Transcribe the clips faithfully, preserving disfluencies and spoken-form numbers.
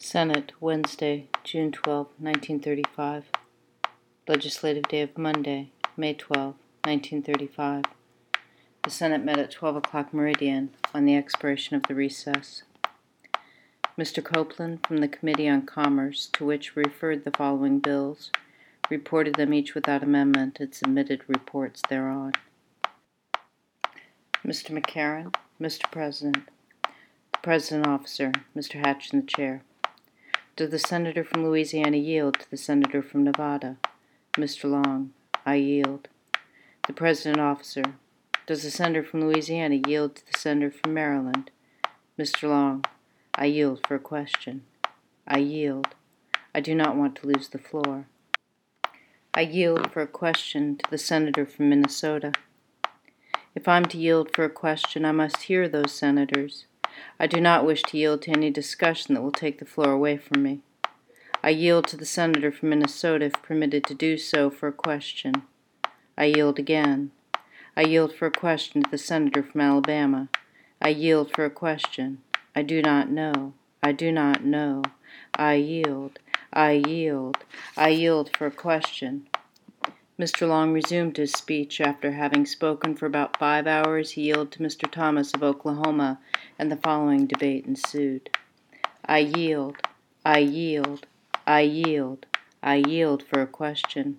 Senate, Wednesday, June twelfth, nineteen thirty-five. Legislative day of Monday, May twelfth, nineteen thirty-five. The Senate met at twelve o'clock meridian on the expiration of the recess. Mister Copeland, from the Committee on Commerce, to which referred the following bills, reported them each without amendment and submitted reports thereon. Mister McCarran, Mister President. The President Officer, Mister Hatch in the chair. Does the Senator from Louisiana yield to the Senator from Nevada? Mister Long, I yield. The President Officer. Does the Senator from Louisiana yield to the Senator from Maryland? Mister Long, I yield for a question. I yield. I do not want to lose the floor. I yield for a question to the Senator from Minnesota. If I'm to yield for a question, I must hear those senators. I do not wish to yield to any discussion that will take the floor away from me. I yield to the Senator from Minnesota if permitted to do so for a question. I yield again. I yield for a question to the Senator from Alabama. I yield for a question. I do not know. I do not know. I yield. I yield. I yield for a question. Mister Long resumed his speech. After having spoken for about five hours, he yielded to Mister Thomas of Oklahoma, and the following debate ensued. I yield. I yield. I yield. I yield for a question.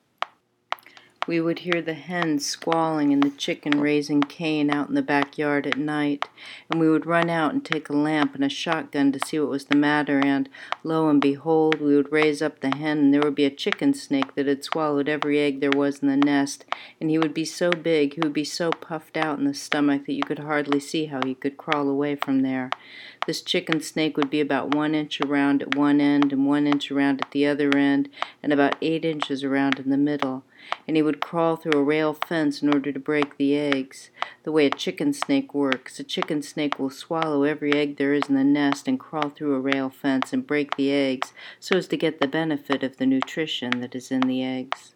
We would hear the hens squalling and the chicken raising Cain out in the backyard at night, and we would run out and take a lamp and a shotgun to see what was the matter, and, lo and behold, we would raise up the hen, and there would be a chicken snake that had swallowed every egg there was in the nest, and he would be so big, he would be so puffed out in the stomach that you could hardly see how he could crawl away from there. This chicken snake would be about one inch around at one end and one inch around at the other end, and about eight inches around in the middle. And he would crawl through a rail fence in order to break the eggs. The way a chicken snake works, a chicken snake will swallow every egg there is in the nest and crawl through a rail fence and break the eggs so as to get the benefit of the nutrition that is in the eggs.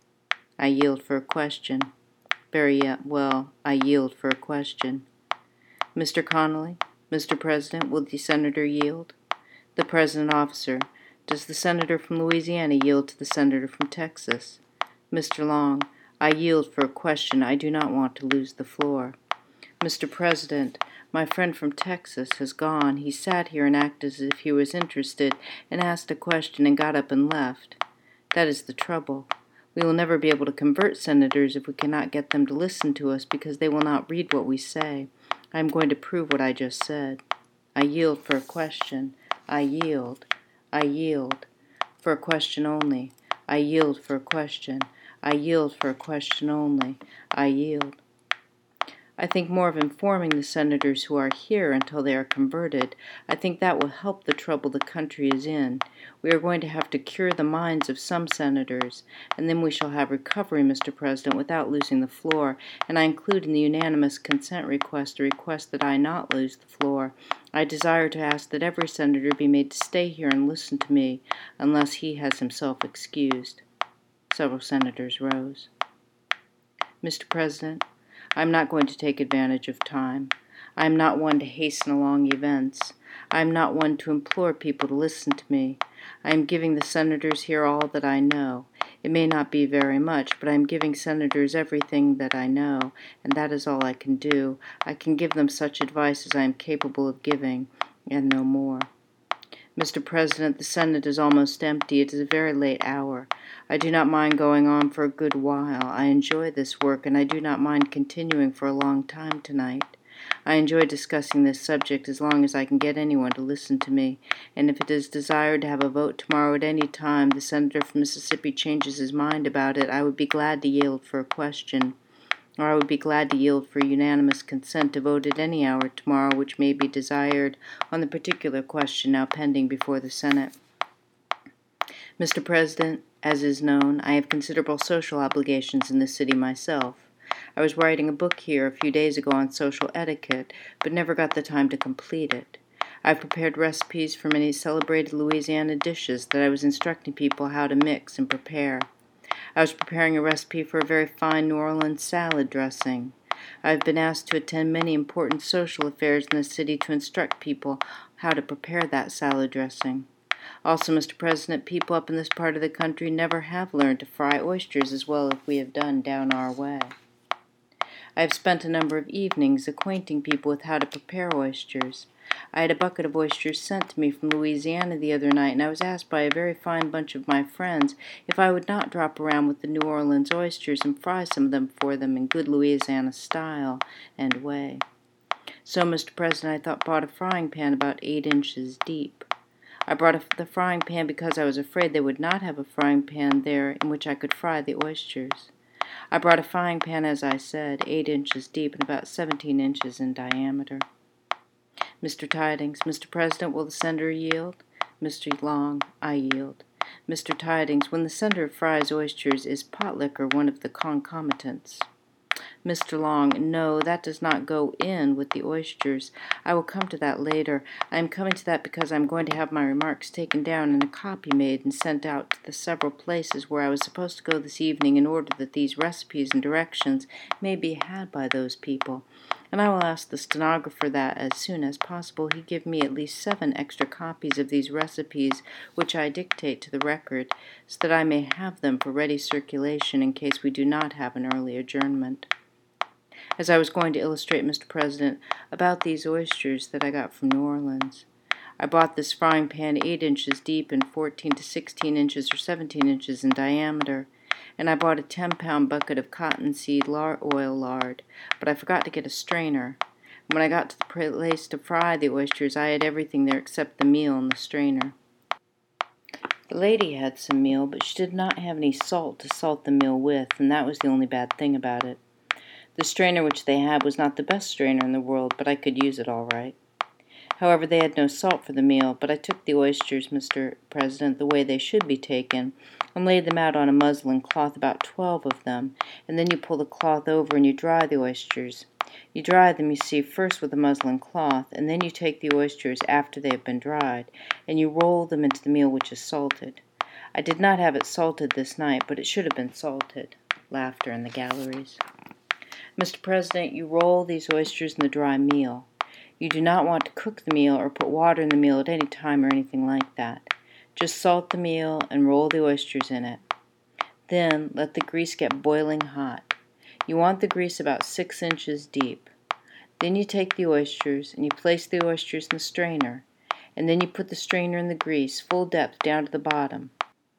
I yield for a question. Very well, I yield for a question. Mister Connolly, Mister President, will the Senator yield? The President Officer. Does the Senator from Louisiana yield to the Senator from Texas? Mister Long, I yield for a question. I do not want to lose the floor. Mister President, my friend from Texas has gone. He sat here and acted as if he was interested and asked a question and got up and left. That is the trouble. We will never be able to convert senators if we cannot get them to listen to us because they will not read what we say. I am going to prove what I just said. I yield for a question. I yield. I yield. For a question only. I yield for a question. I yield for a question only. I yield. I think more of informing the senators who are here until they are converted. I think that will help the trouble the country is in. We are going to have to cure the minds of some senators, and then we shall have recovery, Mister President, without losing the floor, and I include in the unanimous consent request a request that I not lose the floor. I desire to ask that every senator be made to stay here and listen to me, unless he has himself excused. Several senators rose. Mister President, I am not going to take advantage of time. I am not one to hasten along events. I am not one to implore people to listen to me. I am giving the senators here all that I know. It may not be very much, but I am giving senators everything that I know, and that is all I can do. I can give them such advice as I am capable of giving, and no more. Mister President, the Senate is almost empty. It is a very late hour. I do not mind going on for a good while. I enjoy this work, and I do not mind continuing for a long time tonight. I enjoy discussing this subject as long as I can get anyone to listen to me, and if it is desired to have a vote tomorrow at any time, the Senator from Mississippi changes his mind about it, I would be glad to yield for a question. Or I would be glad to yield for unanimous consent to vote at any hour tomorrow which may be desired on the particular question now pending before the Senate. Mister President, as is known, I have considerable social obligations in this city myself. I was writing a book here a few days ago on social etiquette, but never got the time to complete it. I have prepared recipes for many celebrated Louisiana dishes that I was instructing people how to mix and prepare. I was preparing a recipe for a very fine New Orleans salad dressing. I have been asked to attend many important social affairs in the city to instruct people how to prepare that salad dressing. Also, Mister President, people up in this part of the country never have learned to fry oysters as well as we have done down our way. I have spent a number of evenings acquainting people with how to prepare oysters. I had a bucket of oysters sent to me from Louisiana the other night, and I was asked by a very fine bunch of my friends if I would not drop around with the New Orleans oysters and fry some of them for them in good Louisiana style and way. So, Mister President, I thought bought a frying pan about eight inches deep. I brought a, the frying pan because I was afraid they would not have a frying pan there in which I could fry the oysters. I brought a frying pan, as I said, eight inches deep and about seventeen inches in diameter. Mister Tidings, Mister President, will the senator yield? Mister Long, I yield. Mister Tidings, when the senator fries oysters, is pot liquor one of the concomitants? Mister Long, no, that does not go in with the oysters. I will come to that later. I am coming to that because I am going to have my remarks taken down and a copy made and sent out to the several places where I was supposed to go this evening in order that these recipes and directions may be had by those people. And I will ask the stenographer that, as soon as possible, he give me at least seven extra copies of these recipes which I dictate to the record, so that I may have them for ready circulation in case we do not have an early adjournment. As I was going to illustrate, Mister President, about these oysters that I got from New Orleans, I bought this frying pan eight inches deep and fourteen to sixteen inches or seventeen inches in diameter, and I bought a ten-pound bucket of cottonseed lar- oil lard, but I forgot to get a strainer. When I got to the place to fry the oysters, I had everything there except the meal and the strainer. The lady had some meal, but she did not have any salt to salt the meal with, and that was the only bad thing about it. The strainer which they had was not the best strainer in the world, but I could use it all right. However, they had no salt for the meal, but I took the oysters, Mister President, the way they should be taken, and laid them out on a muslin cloth, about twelve of them, and then you pull the cloth over and you dry the oysters. You dry them, you see, first with a muslin cloth, and then you take the oysters after they have been dried, and you roll them into the meal which is salted. I did not have it salted this night, but it should have been salted. Laughter in the galleries. Mister President, you roll these oysters in the dry meal. You do not want to cook the meal or put water in the meal at any time or anything like that. Just salt the meal and roll the oysters in it. Then let the grease get boiling hot. You want the grease about six inches deep. Then you take the oysters and you place the oysters in the strainer, and then you put the strainer in the grease, full depth down to the bottom.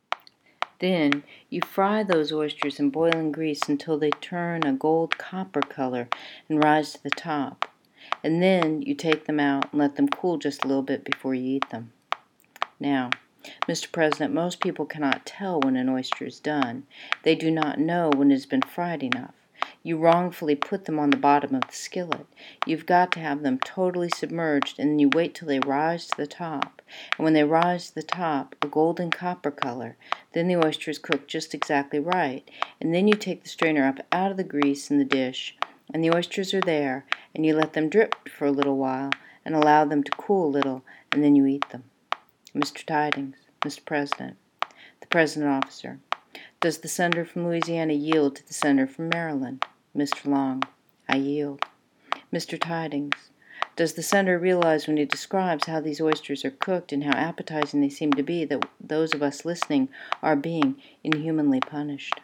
Then you fry those oysters in boiling grease until they turn a gold copper color and rise to the top. And then you take them out and let them cool just a little bit before you eat them. Now, Mister President, most people cannot tell when an oyster is done. They do not know when it has been fried enough. You wrongfully put them on the bottom of the skillet. You've got to have them totally submerged, and then you wait till they rise to the top. And when they rise to the top, a golden copper color, then the oyster is cooked just exactly right. And then you take the strainer up out of the grease in the dish, and the oysters are there, and you let them drip for a little while, and allow them to cool a little, and then you eat them. Mister Tidings, Mister President, the President Officer. Does the senator from Louisiana yield to the senator from Maryland? Mister Long, I yield. Mister Tidings, does the senator realize when he describes how these oysters are cooked and how appetizing they seem to be that those of us listening are being inhumanly punished?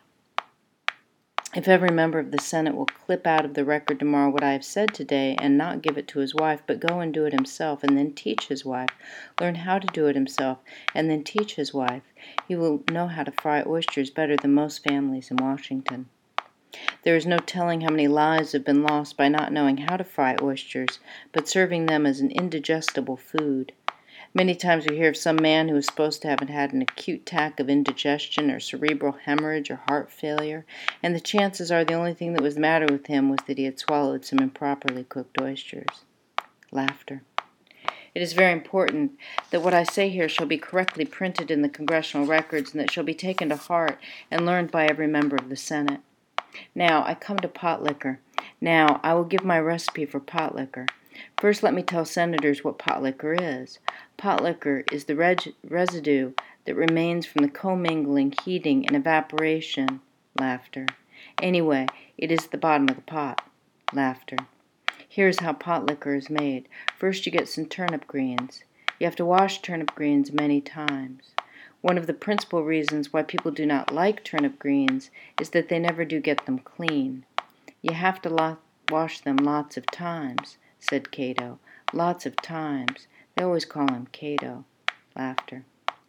If every member of the Senate will clip out of the record tomorrow what I have said today and not give it to his wife, but go and do it himself and then teach his wife, learn how to do it himself and then teach his wife, he will know how to fry oysters better than most families in Washington. There is no telling how many lives have been lost by not knowing how to fry oysters, but serving them as an indigestible food. Many times we hear of some man who is supposed to have had an acute attack of indigestion or cerebral hemorrhage or heart failure, and the chances are the only thing that was the matter with him was that he had swallowed some improperly cooked oysters. Laughter. It is very important that what I say here shall be correctly printed in the congressional records and that shall be taken to heart and learned by every member of the Senate. Now, I come to pot liquor. Now, I will give my recipe for pot liquor. First, let me tell senators what pot liquor is. Pot liquor is the reg- residue that remains from the commingling, heating, and evaporation. Laughter. Anyway, it is the bottom of the pot. Laughter. Here is how pot liquor is made. First, you get some turnip greens. You have to wash turnip greens many times. One of the principal reasons why people do not like turnip greens is that they never do get them clean. You have to lo- wash them lots of times, said Cato. Lots of times. They always call him Cato. Laughter.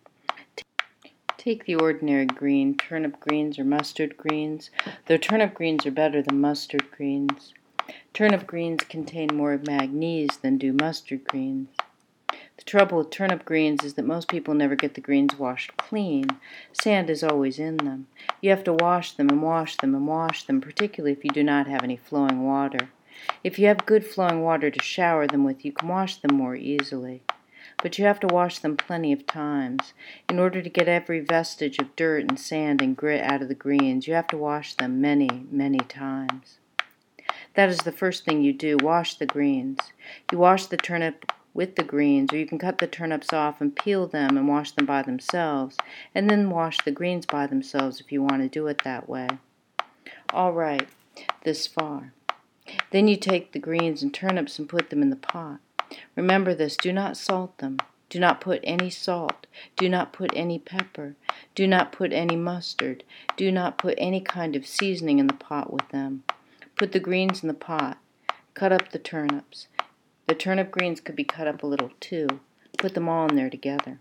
Take the ordinary green, turnip greens or mustard greens, though turnip greens are better than mustard greens. Turnip greens contain more manganese than do mustard greens. The trouble with turnip greens is that most people never get the greens washed clean. Sand is always in them. You have to wash them and wash them and wash them, particularly if you do not have any flowing water. If you have good flowing water to shower them with, you can wash them more easily. But you have to wash them plenty of times. In order to get every vestige of dirt and sand and grit out of the greens, you have to wash them many, many times. That is the first thing you do, wash the greens. You wash the turnip with the greens, or you can cut the turnips off and peel them and wash them by themselves, and then wash the greens by themselves if you want to do it that way. All right, this far. Then you take the greens and turnips and put them in the pot. Remember this, do not salt them. Do not put any salt. Do not put any pepper. Do not put any mustard. Do not put any kind of seasoning in the pot with them. Put the greens in the pot. Cut up the turnips. The turnip greens could be cut up a little too. Put them all in there together.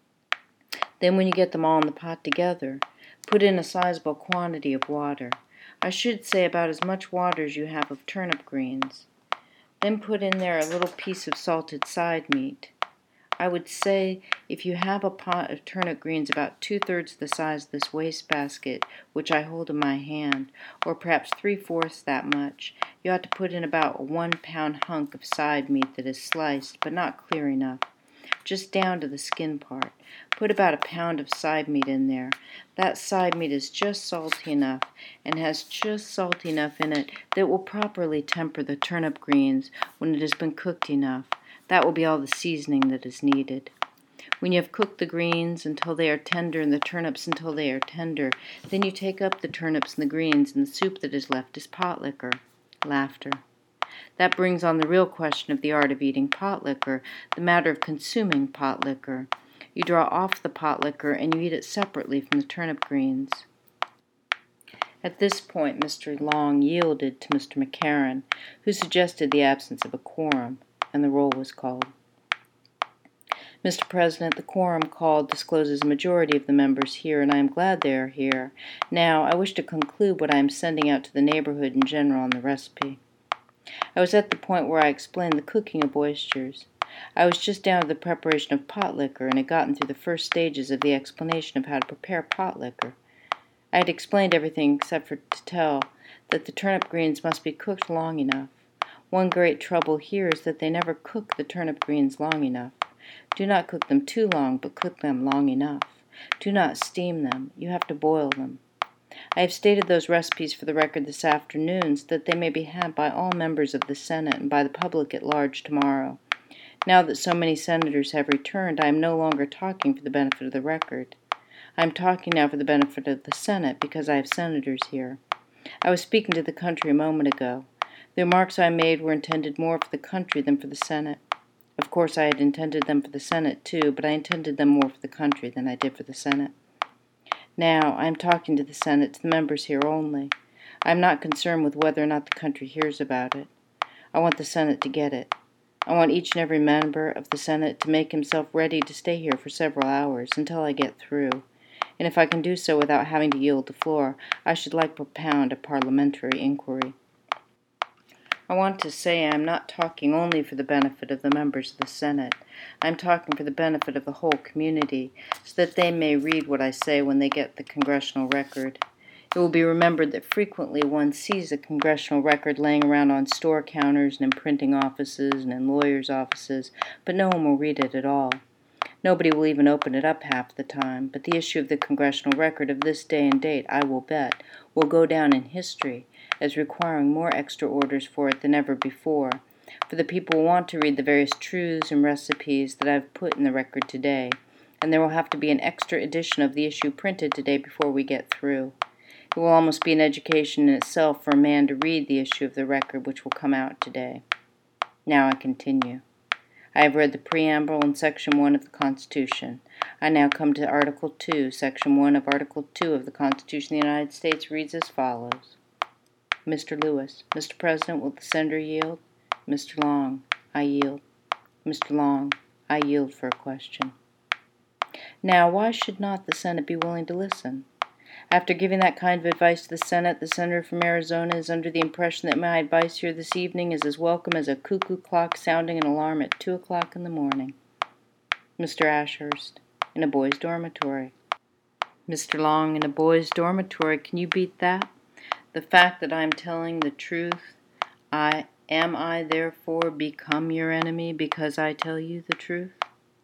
Then when you get them all in the pot together, put in a sizable quantity of water. I should say about as much water as you have of turnip greens. Then put in there a little piece of salted side meat. I would say if you have a pot of turnip greens about two-thirds the size of this wastebasket, which I hold in my hand, or perhaps three-fourths that much, you ought to put in about a one-pound hunk of side meat that is sliced, but not clear enough, just down to the skin part. Put about a pound of side meat in there. That side meat is just salty enough and has just salt enough in it that it will properly temper the turnip greens when it has been cooked enough. That will be all the seasoning that is needed. When you have cooked the greens until they are tender and the turnips until they are tender, then you take up the turnips and the greens, and the soup that is left is pot liquor. Laughter. That brings on the real question of the art of eating pot liquor, the matter of consuming pot liquor. You draw off the pot liquor and you eat it separately from the turnip greens. At this point, Mister Long yielded to Mister McCarran, who suggested the absence of a quorum, and the roll was called. Mister President, the quorum called discloses a majority of the members here, and I am glad they are here. Now, I wish to conclude what I am sending out to the neighborhood in general on the recipe. I was at the point where I explained the cooking of oysters. I was just down to the preparation of pot liquor, and had gotten through the first stages of the explanation of how to prepare pot liquor. I had explained everything except for to tell that the turnip greens must be cooked long enough. One great trouble here is that they never cook the turnip greens long enough. Do not cook them too long, but cook them long enough. Do not steam them. You have to boil them. I have stated those recipes for the record this afternoon so that they may be had by all members of the Senate and by the public at large tomorrow. Now that so many senators have returned, I am no longer talking for the benefit of the record. I am talking now for the benefit of the Senate because I have senators here. I was speaking to the country a moment ago. The remarks I made were intended more for the country than for the Senate. Of course, I had intended them for the Senate, too, but I intended them more for the country than I did for the Senate. Now, I am talking to the Senate, to the members here only. I am not concerned with whether or not the country hears about it. I want the Senate to get it. I want each and every member of the Senate to make himself ready to stay here for several hours, until I get through. And if I can do so without having to yield the floor, I should like to propound a parliamentary inquiry. I want to say I am not talking only for the benefit of the members of the Senate. I am talking for the benefit of the whole community, so that they may read what I say when they get the congressional record. It will be remembered that frequently one sees a congressional record laying around on store counters and in printing offices and in lawyers' offices, but no one will read it at all. Nobody will even open it up half the time, but the issue of the congressional record of this day and date, I will bet, will go down in history as requiring more extra orders for it than ever before, for the people will want to read the various truths and recipes that I have put in the record today, and there will have to be an extra edition of the issue printed today before we get through. It will almost be an education in itself for a man to read the issue of the record which will come out today. Now I continue. I have read the preamble and Section one of the Constitution. I now come to Article two. Section one of Article two of the Constitution of the United States reads as follows. Mister Lewis. Mister President, will the senator yield? Mister Long. I yield. Mister Long. I yield for a question. Now, why should not the Senate be willing to listen? After giving that kind of advice to the Senate, the senator from Arizona is under the impression that my advice here this evening is as welcome as a cuckoo clock sounding an alarm at two o'clock in the morning. Mister Ashurst, in a boys' dormitory. Mister Long, in a boys' dormitory, can you beat that? The fact that I am telling the truth, I am I therefore become your enemy because I tell you the truth?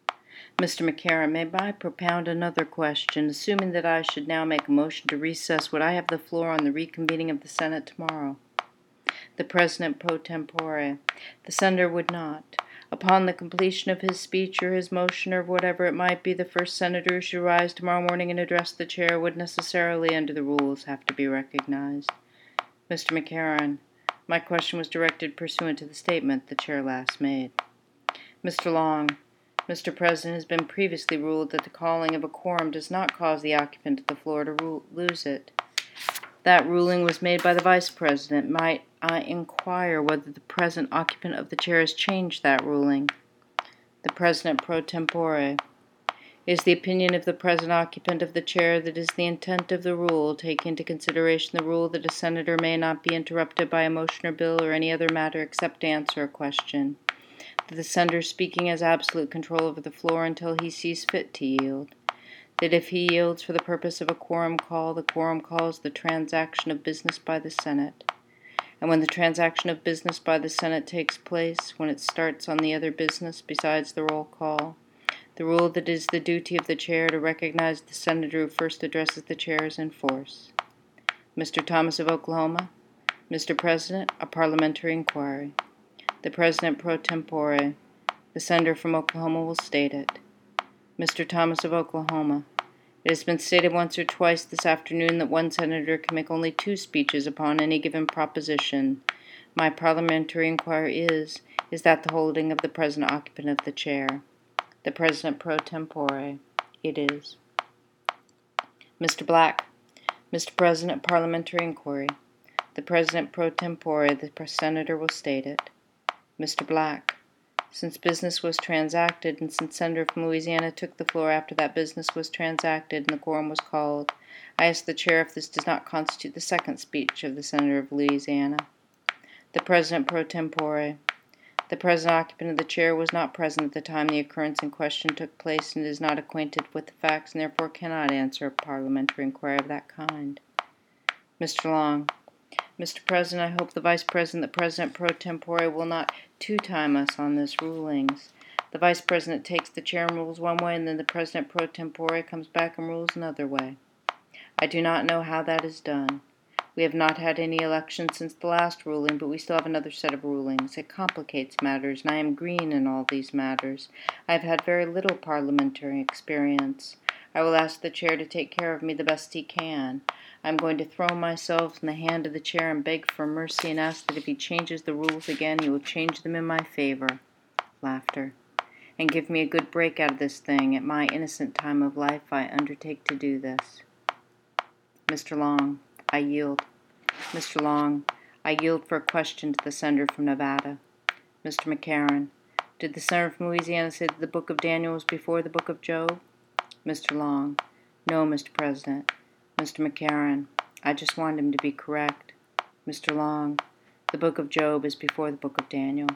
Mister McCarran, may I propound another question, assuming that I should now make a motion to recess, would I have the floor on the reconvening of the Senate tomorrow? The President pro tempore. The senator would not. Upon the completion of his speech or his motion or whatever it might be, the first senator who should rise tomorrow morning and address the chair would necessarily, under the rules, have to be recognized. Mister McCarran, my question was directed pursuant to the statement the chair last made. Mister Long, Mister President, has been previously ruled that the calling of a quorum does not cause the occupant of the floor to ru- lose it. That ruling was made by the Vice President. Might I inquire whether the present occupant of the chair has changed that ruling? The President pro tempore. It is the opinion of the present occupant of the chair that is the intent of the rule, taking into consideration the rule that a senator may not be interrupted by a motion or bill or any other matter except to answer a question, that the senator speaking has absolute control over the floor until he sees fit to yield, that if he yields for the purpose of a quorum call, the quorum call is the transaction of business by the Senate. And when the transaction of business by the Senate takes place, when it starts on the other business besides the roll call, the rule that it is the duty of the chair to recognize the senator who first addresses the chair is in force. Mister Thomas of Oklahoma, Mister President, a parliamentary inquiry. The President pro tempore, the senator from Oklahoma, will state it. Mister Thomas of Oklahoma, it has been stated once or twice this afternoon that one senator can make only two speeches upon any given proposition. My parliamentary inquiry is, is that the holding of the present occupant of the chair? The President pro tempore, it is. Mister Black, Mister President, parliamentary inquiry. The President pro tempore, the senator will state it. Mister Black, since business was transacted, and since Senator from Louisiana took the floor after that business was transacted and the quorum was called, I ask the chair if this does not constitute the second speech of the Senator of Louisiana. The President pro tempore. The present occupant of the chair was not present at the time the occurrence in question took place and is not acquainted with the facts and therefore cannot answer a parliamentary inquiry of that kind. Mister Long, Mister President, I hope the Vice President, the President pro tempore, will not two-time us on this rulings. The Vice President takes the chair and rules one way, and then the President pro tempore comes back and rules another way. I do not know how that is done. We have not had any election since the last ruling, but we still have another set of rulings. It complicates matters, and I am green in all these matters. I have had very little parliamentary experience. I will ask the chair to take care of me the best he can. I am going to throw myself in the hand of the chair and beg for mercy and ask that if he changes the rules again, he will change them in my favor. Laughter. And give me a good break out of this thing. At my innocent time of life, I undertake to do this. Mister Long, I yield. Mister Long, I yield for a question to the senator from Nevada. Mister McCarran, did the senator from Louisiana say that the book of Daniel was before the book of Job? Mister Long, no, Mister President. Mister McCarran, I just want him to be correct. Mister Long, the book of Job is before the book of Daniel.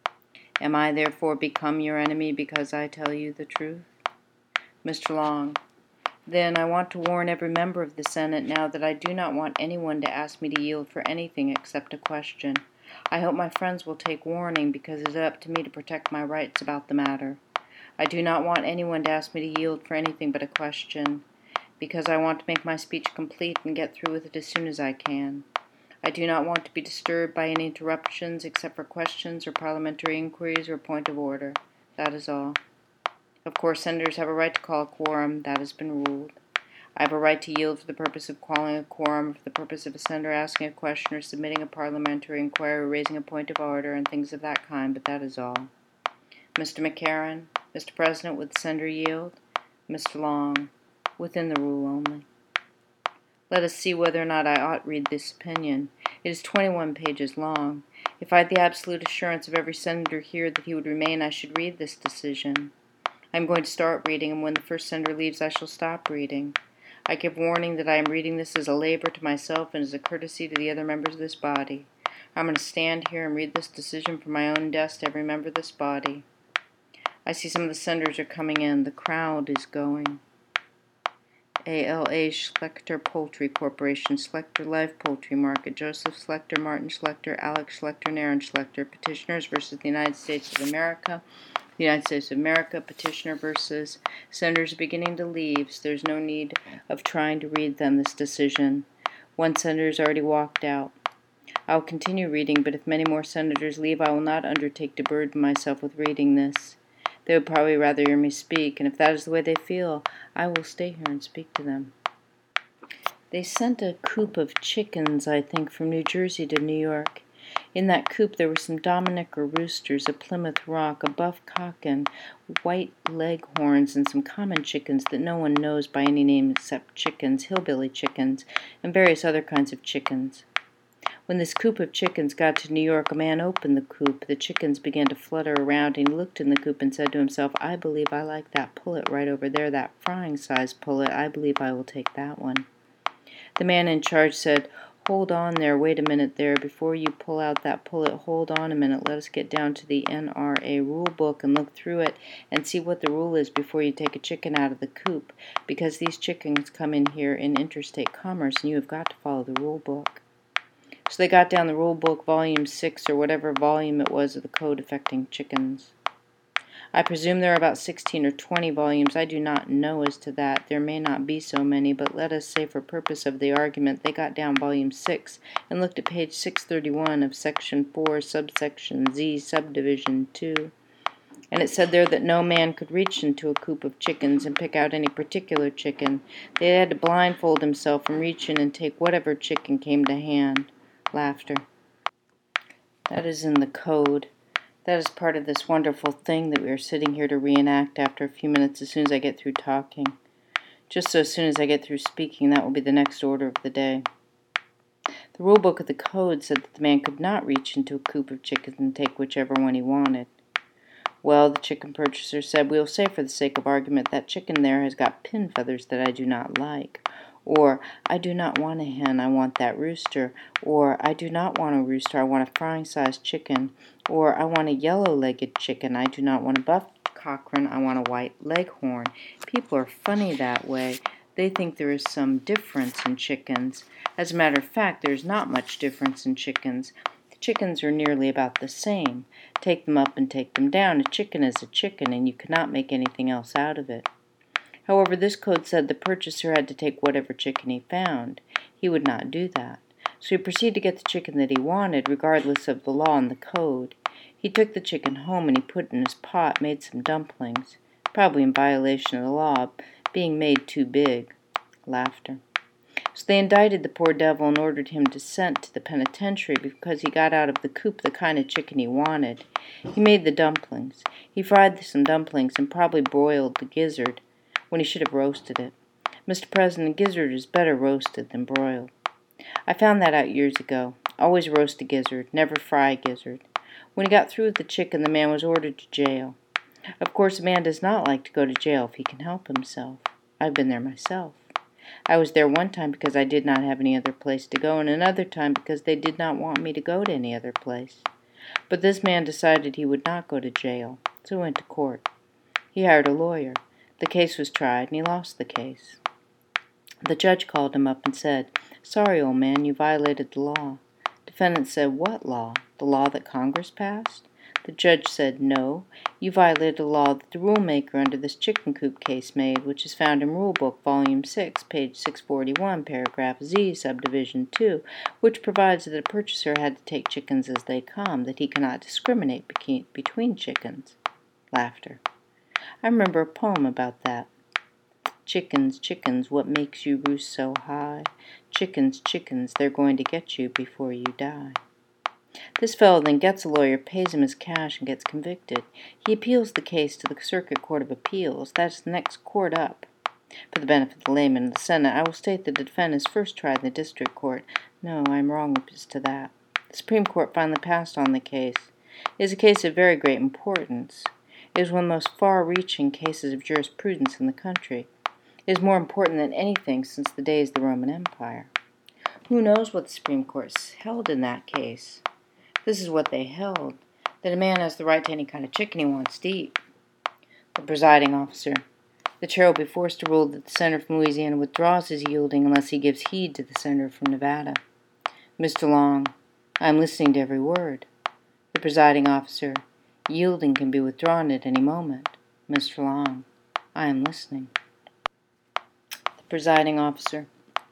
Am I therefore become your enemy because I tell you the truth? Mister Long, then I want to warn every member of the Senate now that I do not want anyone to ask me to yield for anything except a question. I hope my friends will take warning because it is up to me to protect my rights about the matter. I do not want anyone to ask me to yield for anything but a question, because I want to make my speech complete and get through with it as soon as I can. I do not want to be disturbed by any interruptions except for questions or parliamentary inquiries or point of order. That is all. Of course, senators have a right to call a quorum. That has been ruled. I have a right to yield for the purpose of calling a quorum, for the purpose of a senator asking a question or submitting a parliamentary inquiry or raising a point of order and things of that kind, but that is all. Mister McCarran, Mister President, would the senator yield? Mister Long, within the rule only. Let us see whether or not I ought read this opinion. It is twenty-one pages long. If I had the absolute assurance of every senator here that he would remain, I should read this decision. I am going to start reading, and when the first senator leaves, I shall stop reading. I give warning that I am reading this as a labor to myself and as a courtesy to the other members of this body. I'm going to stand here and read this decision from my own desk to every member of this body. I see some of the senators are coming in. The crowd is going. A L A Schlechter Poultry Corporation, Schlechter Live Poultry Market, Joseph Schlechter, Martin Schlechter, Alex Schlechter, and Aaron Schlechter, petitioners versus the United States of America. The United States of America, petitioner versus senators beginning to leave, so there's no need of trying to read them this decision. One senator has already walked out. I will continue reading, but if many more senators leave, I will not undertake to burden myself with reading this. They would probably rather hear me speak, and if that is the way they feel, I will stay here and speak to them. They sent a coop of chickens, I think, from New Jersey to New York. In that coop there were some Dominica roosters, a Plymouth Rock, a buff cock, and white leghorns, and some common chickens that no one knows by any name except chickens, hillbilly chickens, and various other kinds of chickens. When this coop of chickens got to New York, a man opened the coop. The chickens began to flutter around, and he looked in the coop and said to himself, I believe I like that pullet right over there, that frying-sized pullet. I believe I will take that one. The man in charge said, Hold on there, wait a minute there. Before you pull out that pullet, hold on a minute. Let us get down to the N R A rule book and look through it and see what the rule is before you take a chicken out of the coop, because these chickens come in here in interstate commerce, and you have got to follow the rule book. So they got down the rule book, volume six, or whatever volume it was of the code affecting chickens. I presume there are about sixteen or twenty volumes. I do not know as to that. There may not be so many, but let us say for purpose of the argument, they got down volume six and looked at page six thirty-one of section four, subsection Z, subdivision two. And it said there that no man could reach into a coop of chickens and pick out any particular chicken. They had to blindfold himself and reach in and take whatever chicken came to hand. Laughter. That is in the code. That is part of this wonderful thing that we are sitting here to reenact after a few minutes as soon as I get through talking. Just so as soon as I get through speaking, that will be the next order of the day. The rule book of the code said that the man could not reach into a coop of chickens and take whichever one he wanted. Well, the chicken purchaser said, we will say for the sake of argument that chicken there has got pin feathers that I do not like. Or, I do not want a hen, I want that rooster. Or, I do not want a rooster, I want a frying-sized chicken. Or, I want a yellow-legged chicken, I do not want a buff Cochrane, I want a white leghorn. People are funny that way. They think there is some difference in chickens. As a matter of fact, there is not much difference in chickens. The chickens are nearly about the same. Take them up and take them down. A chicken is a chicken, and you cannot make anything else out of it. However, this code said the purchaser had to take whatever chicken he found. He would not do that. So he proceeded to get the chicken that he wanted, regardless of the law and the code. He took the chicken home and he put it in his pot, made some dumplings, probably in violation of the law, being made too big. Laughter. So they indicted the poor devil and ordered him to sent to the penitentiary because he got out of the coop the kind of chicken he wanted. He made the dumplings. He fried some dumplings and probably broiled the gizzard, when he should have roasted it. Mister President, gizzard is better roasted than broiled. I found that out years ago. Always roast a gizzard, never fry a gizzard. When he got through with the chicken, the man was ordered to jail. Of course, a man does not like to go to jail if he can help himself. I've been there myself. I was there one time because I did not have any other place to go, and another time because they did not want me to go to any other place. But this man decided he would not go to jail, so he went to court. He hired a lawyer. The case was tried, and he lost the case. The judge called him up and said, Sorry, old man, you violated the law. Defendant said, What law? The law that Congress passed? The judge said, No, you violated a law that the rulemaker under this chicken coop case made, which is found in Rule Book, Volume six, page six forty-one, paragraph Z, subdivision two, which provides that a purchaser had to take chickens as they come, that he cannot discriminate beca- between chickens. Laughter. I remember a poem about that. Chickens, chickens, what makes you roost so high? Chickens, chickens, they're going to get you before you die. This fellow then gets a lawyer, pays him his cash, and gets convicted. He appeals the case to the Circuit Court of Appeals. That's the next court up. For the benefit of the layman of the Senate, I will state that the defendant is first tried in the District Court. No, I am wrong as to that. The Supreme Court finally passed on the case. It is a case of very great importance. It is one of the most far-reaching cases of jurisprudence in the country. It is more important than anything since the days of the Roman Empire. Who knows what the Supreme Court held in that case? This is what they held, that a man has the right to any kind of chicken he wants to eat. The presiding officer. The chair will be forced to rule that the senator from Louisiana withdraws his yielding unless he gives heed to the senator from Nevada. Mister Long, I am listening to every word. The presiding officer. Yielding can be withdrawn at any moment. Mister Long, I am listening. The presiding officer.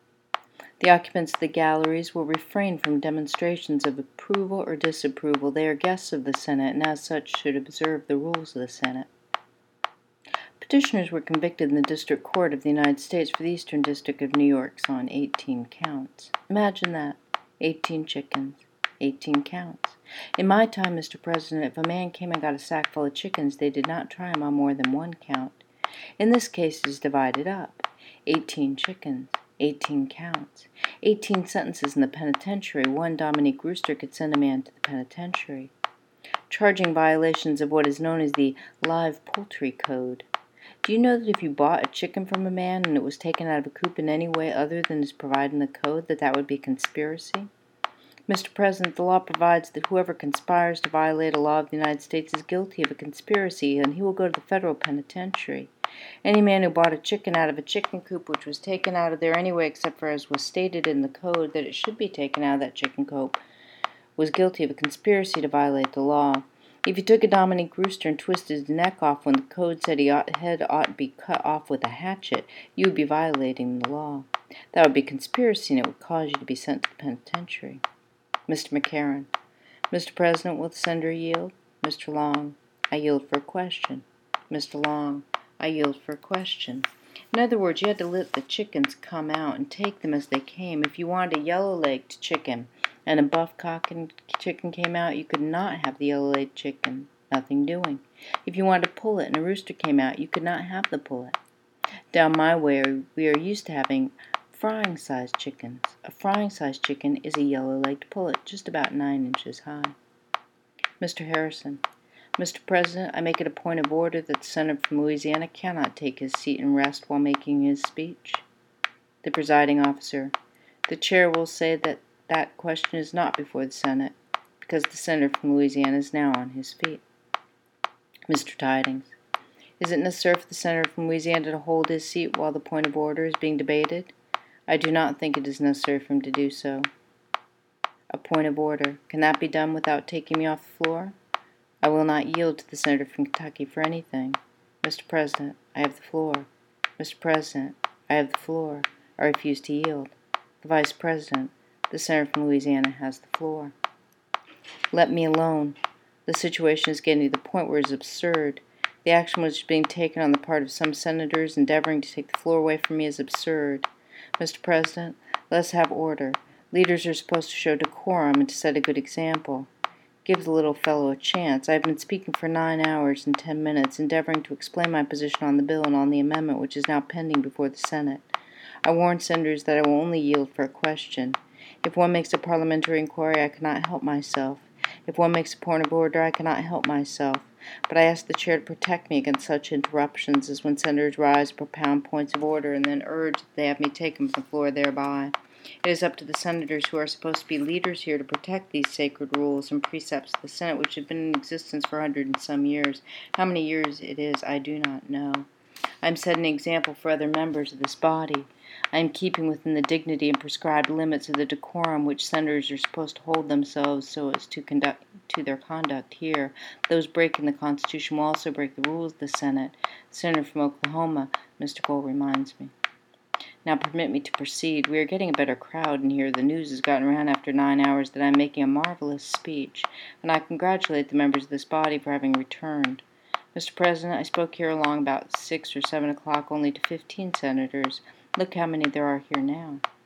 The occupants of the galleries will refrain from demonstrations of approval or disapproval. They are guests of the Senate and as such should observe the rules of the Senate. Petitioners were convicted in the District Court of the United States for the Eastern District of New York on eighteen counts. Imagine that. eighteen chickens. eighteen counts. In my time, Mister President, if a man came and got a sack full of chickens, they did not try him on more than one count. In this case, it is divided up. eighteen chickens. eighteen counts. eighteen sentences in the penitentiary. One Dominique Rooster could send a man to the penitentiary. Charging violations of what is known as the Live Poultry Code. Do you know that if you bought a chicken from a man and it was taken out of a coop in any way other than is provided in the code, that that would be conspiracy? Mister President, the law provides that whoever conspires to violate a law of the United States is guilty of a conspiracy, and he will go to the federal penitentiary. Any man who bought a chicken out of a chicken coop which was taken out of there anyway except for as was stated in the code that it should be taken out of that chicken coop was guilty of a conspiracy to violate the law. If you took a Dominique Rooster and twisted his neck off when the code said his head ought to be cut off with a hatchet, you would be violating the law. That would be conspiracy, and it would cause you to be sent to the penitentiary. Mister McCarran. Mister President, will the senator yield? Mister Long. I yield for a question. Mister Long. I yield for a question. In other words, you had to let the chickens come out and take them as they came. If you wanted a yellow-legged chicken and a buff-cock chicken came out, you could not have the yellow-legged chicken. Nothing doing. If you wanted a pullet and a rooster came out, you could not have the pullet. Down my way, we are used to having frying-sized chickens. A frying-sized chicken is a yellow-legged pullet, just about nine inches high. Mister Harrison. Mister President, I make it a point of order that the senator from Louisiana cannot take his seat and rest while making his speech. The presiding officer. The chair will say that that question is not before the Senate, because the senator from Louisiana is now on his feet. Mister Tidings. Is it necessary for the senator from Louisiana to hold his seat while the point of order is being debated? I do not think it is necessary for him to do so. A point of order. Can that be done without taking me off the floor? I will not yield to the senator from Kentucky for anything. Mister President, I have the floor. Mister President, I have the floor. I refuse to yield. The Vice President, the senator from Louisiana has the floor. Let me alone. The situation is getting to the point where it is absurd. The action which is being taken on the part of some senators endeavoring to take the floor away from me is absurd. Mister President, let us have order. Leaders are supposed to show decorum and to set a good example. Give the little fellow a chance. I have been speaking for nine hours and ten minutes, endeavoring to explain my position on the bill and on the amendment which is now pending before the Senate. I warn senators that I will only yield for a question. If one makes a parliamentary inquiry, I cannot help myself. If one makes a point of order, I cannot help myself. But I ask the chair to protect me against such interruptions as when senators rise to propound points of order and then urge that they have me taken from the floor thereby. It is up to the senators who are supposed to be leaders here to protect these sacred rules and precepts of the Senate, which have been in existence for a hundred and some years. How many years it is, I do not know. I am setting an example for other members of this body. I am keeping within the dignity and prescribed limits of the decorum which senators are supposed to hold themselves so as to conduct to their conduct here. Those breaking the Constitution will also break the rules of the Senate. The senator from Oklahoma, Mister Cole, reminds me. Now permit me to proceed. We are getting a better crowd in here. The news has gotten around after nine hours that I am making a marvelous speech, and I congratulate the members of this body for having returned. Mister President, I spoke here along about six or seven o'clock only to fifteen senators. Look how many there are here now.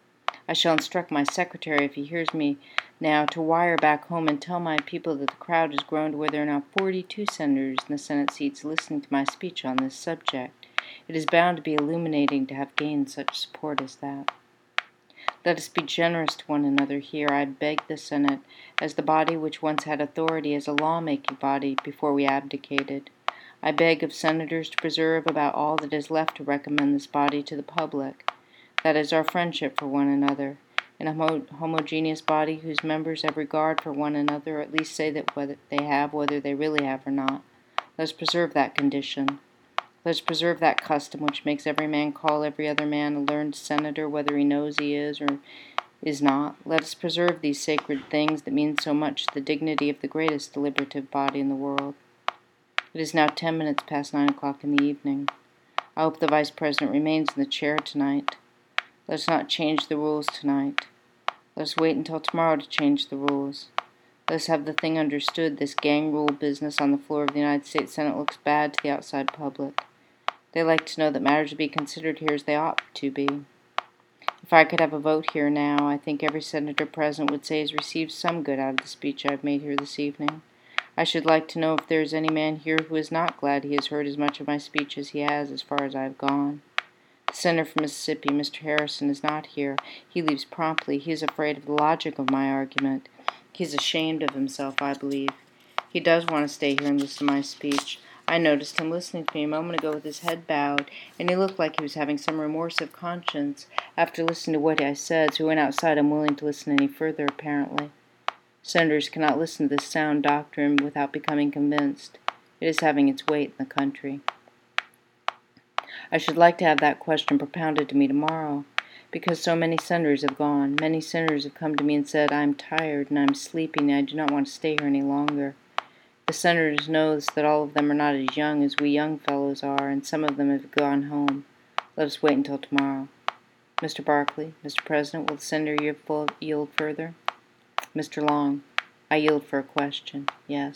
I shall instruct my secretary, if he hears me now, to wire back home and tell my people that the crowd has grown to where there are now forty-two senators in the Senate seats listening to my speech on this subject. It is bound to be illuminating to have gained such support as that. Let us be generous to one another here, I beg the Senate, as the body which once had authority as a law-making body before we abdicated. I beg of senators to preserve about all that is left to recommend this body to the public. That is our friendship for one another, in a homo- homogeneous body whose members have regard for one another, or at least say that whether they have, whether they really have or not. Let us preserve that condition. Let us preserve that custom which makes every man call every other man a learned senator, whether he knows he is or is not. Let us preserve these sacred things that mean so much to the dignity of the greatest deliberative body in the world. It is now ten minutes past nine o'clock in the evening. I hope the Vice President remains in the chair tonight. Let us not change the rules tonight. Let us wait until tomorrow to change the rules. Let us have the thing understood. This gang rule business on the floor of the United States Senate looks bad to the outside public. They like to know that matters are being considered here as they ought to be. If I could have a vote here now, I think every senator present would say he has received some good out of the speech I have made here this evening. I should like to know if there is any man here who is not glad he has heard as much of my speech as he has, as far as I have gone. The senator from Mississippi, Mister Harrison, is not here. He leaves promptly. He is afraid of the logic of my argument. He is ashamed of himself, I believe. He does want to stay here and listen to my speech. I noticed him listening to me a moment ago with his head bowed, and he looked like he was having some remorse of conscience after listening to what I said, so he went outside unwilling to listen any further, apparently. Senators cannot listen to this sound doctrine without becoming convinced. It is having its weight in the country. I should like to have that question propounded to me tomorrow, because so many senators have gone. Many senators have come to me and said, I am tired and I am sleepy and I do not want to stay here any longer. The senators know that all of them are not as young as we young fellows are, and some of them have gone home. Let us wait until tomorrow. Mister Barkley, Mister President, will the senator yield further? Mister Long, I yield for a question. Yes.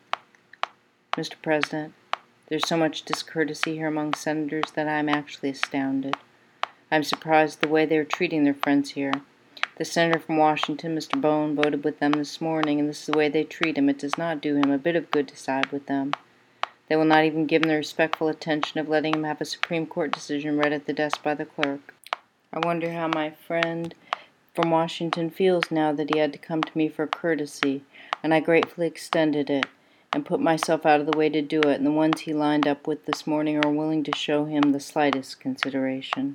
Mister President, there's so much discourtesy here among senators that I am actually astounded. I am surprised at the way they are treating their friends here. The senator from Washington, Mister Bone, voted with them this morning, and this is the way they treat him. It does not do him a bit of good to side with them. They will not even give him the respectful attention of letting him have a Supreme Court decision read at the desk by the clerk. I wonder how my friend from Washington feels now that he had to come to me for courtesy, and I gratefully extended it, and put myself out of the way to do it, and the ones he lined up with this morning are willing to show him the slightest consideration.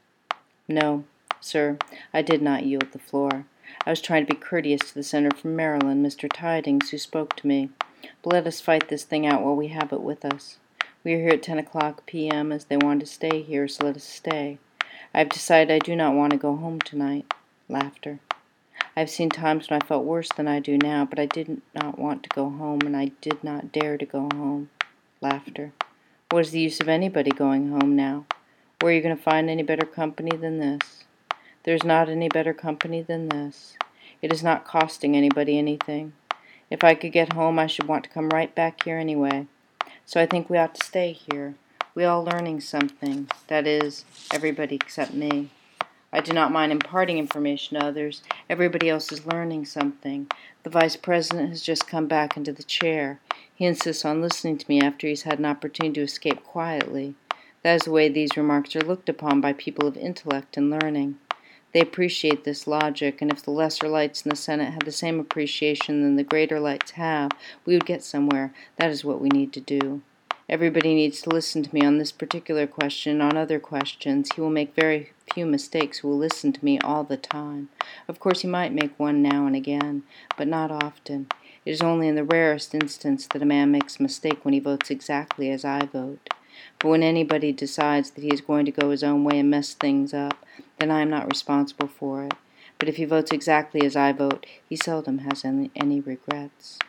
No, sir, I did not yield the floor. I was trying to be courteous to the senator from Maryland, Mister Tidings, who spoke to me. But let us fight this thing out while we have it with us. We are here at ten o'clock p m as they want to stay here, so let us stay. I have decided I do not want to go home tonight. Laughter. I have seen times when I felt worse than I do now, but I did not want to go home, and I did not dare to go home. Laughter. What is the use of anybody going home now? Where are you going to find any better company than this? There is not any better company than this. It is not costing anybody anything. If I could get home, I should want to come right back here anyway. So I think we ought to stay here. We all learning something. That is, everybody except me. I do not mind imparting information to others. Everybody else is learning something. The Vice President has just come back into the chair. He insists on listening to me after he's had an opportunity to escape quietly. That is the way these remarks are looked upon by people of intellect and learning. They appreciate this logic, and if the lesser lights in the Senate had the same appreciation than the greater lights have, we would get somewhere. That is what we need to do. Everybody needs to listen to me on this particular question, on other questions. He will make very few mistakes who will listen to me all the time. Of course, he might make one now and again, but not often. It is only in the rarest instance that a man makes a mistake when he votes exactly as I vote. But when anybody decides that he is going to go his own way and mess things up, then I am not responsible for it. But if he votes exactly as I vote, he seldom has any, any regrets.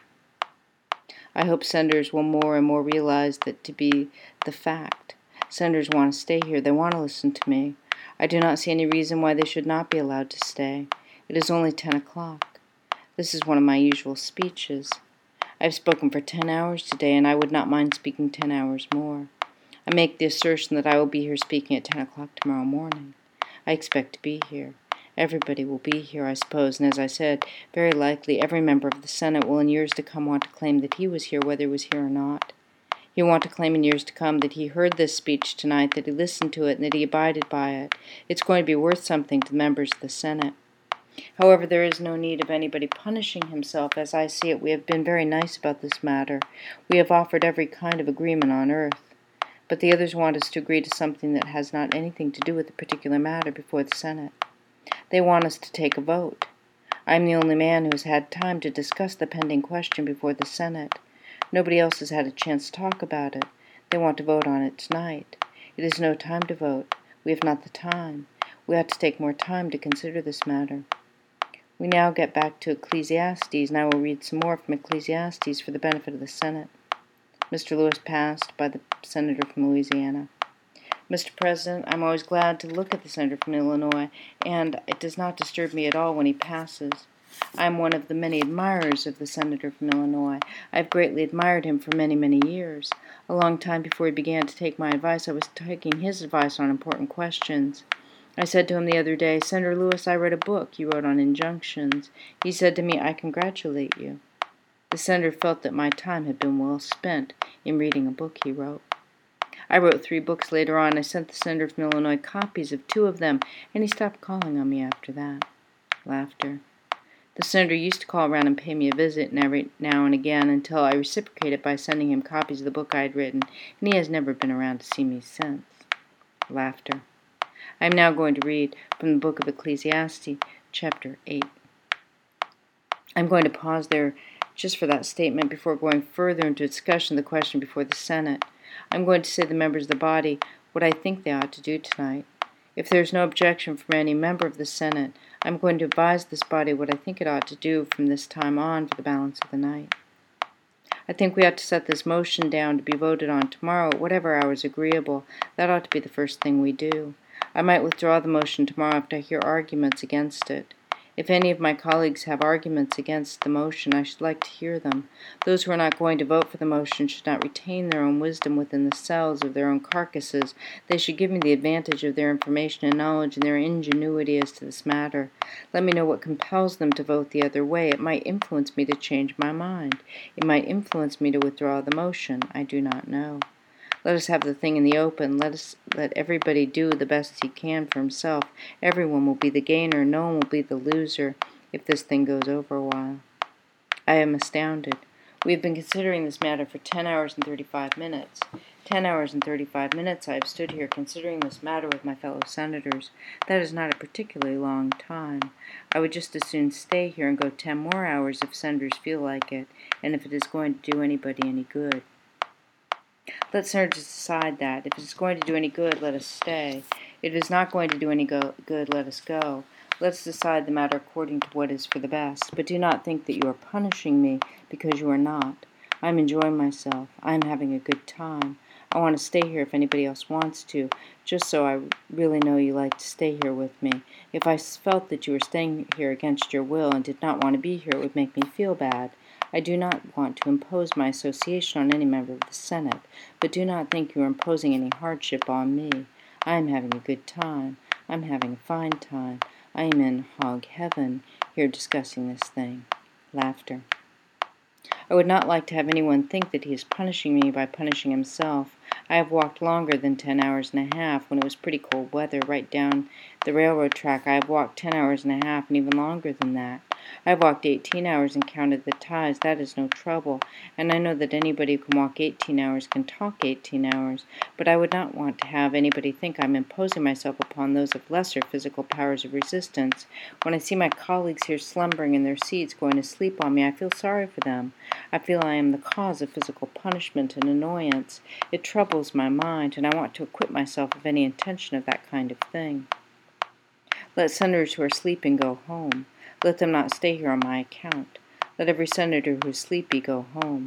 I hope senators will more and more realize that to be the fact. Senators want to stay here. They want to listen to me. I do not see any reason why they should not be allowed to stay. It is only ten o'clock. This is one of my usual speeches. I have spoken for ten hours today, and I would not mind speaking ten hours more. I make the assertion that I will be here speaking at ten o'clock tomorrow morning. I expect to be here, Everybody will be here, I suppose, and as I said, very likely every member of the Senate will in years to come want to claim that he was here whether he was here or not. He'll want to claim in years to come that he heard this speech tonight, that he listened to it, and that he abided by it. It's going to be worth something to the members of the Senate. However, there is no need of anybody punishing himself. As I see it, we have been very nice about this matter. We have offered every kind of agreement on earth. But the others want us to agree to something that has not anything to do with the particular matter before the Senate. They want us to take a vote. I am the only man who has had time to discuss the pending question before the Senate. Nobody else has had a chance to talk about it. They want to vote on it tonight. It is no time to vote. We have not the time. We ought to take more time to consider this matter. We now get back to Ecclesiastes, and I will read some more from Ecclesiastes for the benefit of the Senate. Mister Lewis passed by the senator from Louisiana. Mister President, I'm always glad to look at the senator from Illinois, and it does not disturb me at all when he passes. I am one of the many admirers of the senator from Illinois. I have greatly admired him for many, many years. A long time before he began to take my advice, I was taking his advice on important questions. I said to him the other day, Senator Lewis, I read a book you wrote on injunctions. He said to me, I congratulate you. The senator felt that my time had been well spent in reading a book he wrote. I wrote three books later on. I sent the senator from Illinois copies of two of them, and he stopped calling on me after that. Laughter. The senator used to call around and pay me a visit every now and again until I reciprocated by sending him copies of the book I had written, and he has never been around to see me since. Laughter. I am now going to read from the book of Ecclesiastes, chapter eight. I'm going to pause there just for that statement before going further into discussion of the question before the Senate. I'm going to say to the members of the body what I think they ought to do tonight. If there is no objection from any member of the Senate, I'm going to advise this body what I think it ought to do from this time on for the balance of the night. I think we ought to set this motion down to be voted on tomorrow at whatever hour is agreeable. That ought to be the first thing we do. I might withdraw the motion tomorrow after I hear arguments against it. If any of my colleagues have arguments against the motion, I should like to hear them. Those who are not going to vote for the motion should not retain their own wisdom within the cells of their own carcasses. They should give me the advantage of their information and knowledge and their ingenuity as to this matter. Let me know what compels them to vote the other way. It might influence me to change my mind. It might influence me to withdraw the motion. I do not know. Let us have the thing in the open. Let us let everybody do the best he can for himself. Everyone will be the gainer. No one will be the loser if this thing goes over a while. I am astounded. We have been considering this matter for ten hours and thirty-five minutes. Ten hours and thirty-five minutes I have stood here considering this matter with my fellow senators. That is not a particularly long time. I would just as soon stay here and go ten more hours if senators feel like it, and if it is going to do anybody any good. Let senators decide that. If it is going to do any good, let us stay. If it is not going to do any go- good, let us go. Let us decide the matter according to what is for the best. But do not think that you are punishing me, because you are not. I am enjoying myself. I am having a good time. I want to stay here if anybody else wants to, just so I really know you like to stay here with me. If I felt that you were staying here against your will and did not want to be here, it would make me feel bad. I do not want to impose my association on any member of the Senate, but do not think you are imposing any hardship on me. I am having a good time. I am having a fine time. I am in hog heaven, here discussing this thing. Laughter. I would not like to have anyone think that he is punishing me by punishing himself. I have walked longer than ten hours and a half when it was pretty cold weather right down the railroad track. I have walked ten hours and a half and even longer than that. I have walked eighteen hours and counted the ties. That is no trouble, and I know that anybody who can walk eighteen hours can talk eighteen hours, but I would not want to have anybody think I am imposing myself upon those of lesser physical powers of resistance. When I see my colleagues here slumbering in their seats, going to sleep on me, I feel sorry for them. I feel I am the cause of physical punishment and annoyance. It troubles my mind, and I want to acquit myself of any intention of that kind of thing. Let senators who are sleeping go home. Let them not stay here on my account. Let every senator who is sleepy go home.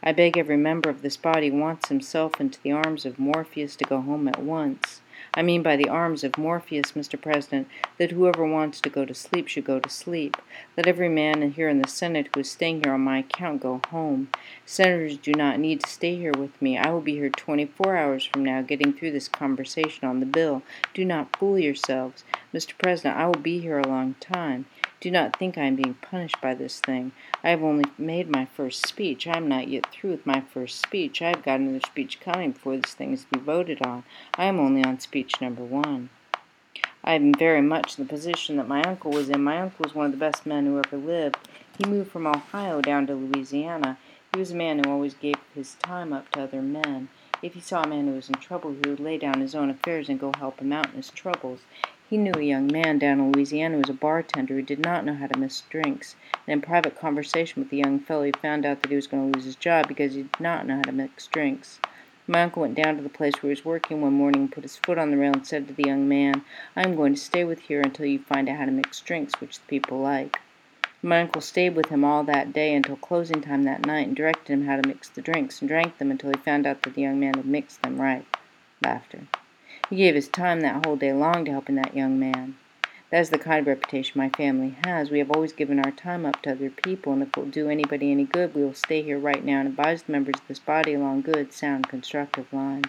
I beg every member of this body wants himself into the arms of Morpheus to go home at once. I mean by the arms of Morpheus, Mister President, that whoever wants to go to sleep should go to sleep. Let every man here in the Senate who is staying here on my account go home. Senators do not need to stay here with me. I will be here twenty-four hours from now getting through this conversation on the bill. Do not fool yourselves. Mister President, I will be here a long time. Do not think I am being punished by this thing. I have only made my first speech. I am not yet through with my first speech. I have got another speech coming before this thing is to be voted on. I am only on speech number one. I am very much in the position that my uncle was in. My uncle was one of the best men who ever lived. He moved from Ohio down to Louisiana. He was a man who always gave his time up to other men. If he saw a man who was in trouble, he would lay down his own affairs and go help him out in his troubles. He knew a young man down in Louisiana who was a bartender who did not know how to miss drinks, and in private conversation with the young fellow he found out that he was going to lose his job because he did not know how to mix drinks. My uncle went down to the place where he was working one morning and put his foot on the rail and said to the young man, "I am going to stay with you until you find out how to mix drinks which the people like." My uncle stayed with him all that day until closing time that night and directed him how to mix the drinks and drank them until he found out that the young man had mixed them right. Laughter. He gave his time that whole day long to helping that young man. That is the kind of reputation my family has. We have always given our time up to other people, and if it will do anybody any good, we will stay here right now and advise the members of this body along good, sound, constructive lines.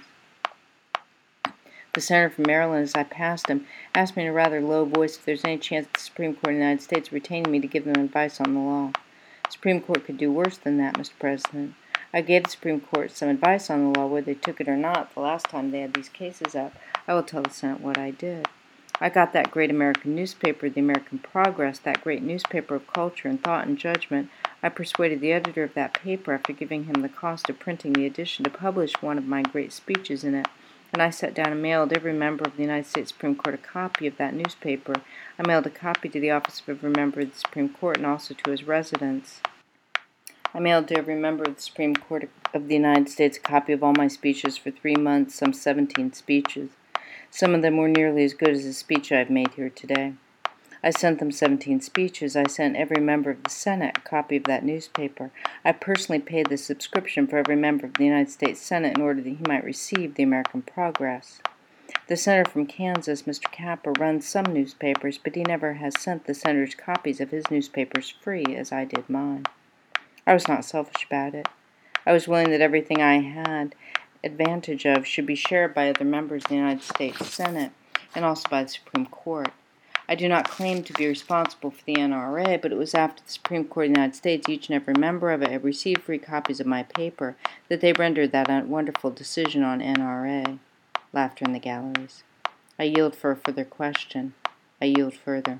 The senator from Maryland, as I passed him, asked me in a rather low voice if there was any chance that the Supreme Court of the United States retained me to give them advice on the law. The Supreme Court could do worse than that, Mister President. I gave the Supreme Court some advice on the law, whether they took it or not, the last time they had these cases up. I will tell the Senate what I did. I got that great American newspaper, the American Progress, that great newspaper of culture and thought and judgment. I persuaded the editor of that paper, after giving him the cost of printing the edition, to publish one of my great speeches in it. And I sat down and mailed every member of the United States Supreme Court a copy of that newspaper. I mailed a copy to the office of every member of the Supreme Court and also to his residence. I mailed to every member of the Supreme Court of the United States a copy of all my speeches for three months, some seventeen speeches. Some of them were nearly as good as the speech I have made here today. I sent them seventeen speeches. I sent every member of the Senate a copy of that newspaper. I personally paid the subscription for every member of the United States Senate in order that he might receive the American Progress. The senator from Kansas, Mister Capper, runs some newspapers, but he never has sent the senators copies of his newspapers free, as I did mine. I was not selfish about it. I was willing that everything I had advantage of should be shared by other members of the United States Senate and also by the Supreme Court. I do not claim to be responsible for the N R A, but it was after the Supreme Court of the United States, each and every member of it, had received free copies of my paper, that they rendered that wonderful decision on N R A. Laughter in the galleries. I yield for a further question. I yield further.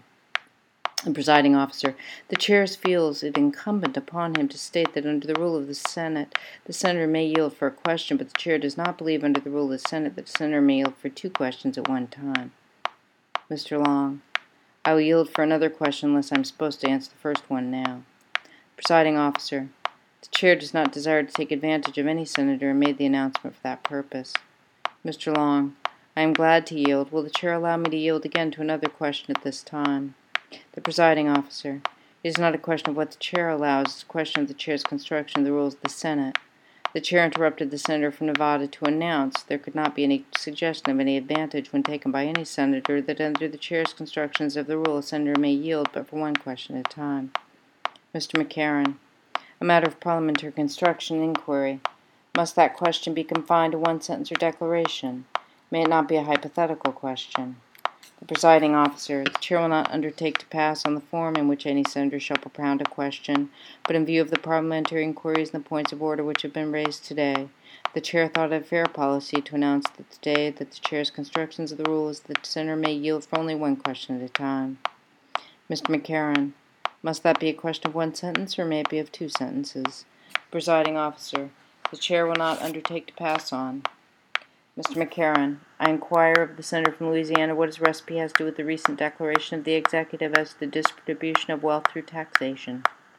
The presiding officer, the chair feels it incumbent upon him to state that under the rule of the Senate, the senator may yield for a question, but the chair does not believe under the rule of the Senate that the senator may yield for two questions at one time. Mister Long, I will yield for another question unless I am supposed to answer the first one now. Presiding officer, the chair does not desire to take advantage of any senator and made the announcement for that purpose. Mister Long, I am glad to yield. Will the chair allow me to yield again to another question at this time? The presiding officer, it is not a question of what the chair allows, it is a question of the chair's construction of the rules of the Senate. The chair interrupted the senator from Nevada to announce there could not be any suggestion of any advantage when taken by any senator that under the chair's constructions of the rule a senator may yield but for one question at a time. Mister McCarran, a matter of parliamentary construction and inquiry. Must that question be confined to one sentence or declaration? May it not be a hypothetical question? The presiding officer, the chair will not undertake to pass on the form in which any senator shall propound a question, but in view of the parliamentary inquiries and the points of order which have been raised today, the chair thought it fair policy to announce that today that the chair's constructions of the rule is that the senator may yield for only one question at a time. Mister McCarran, must that be a question of one sentence, or may it be of two sentences? Presiding officer, the chair will not undertake to pass on. Mister McCarran, I inquire of the senator from Louisiana what his recipe has to do with the recent declaration of the executive as to the distribution of wealth through taxation.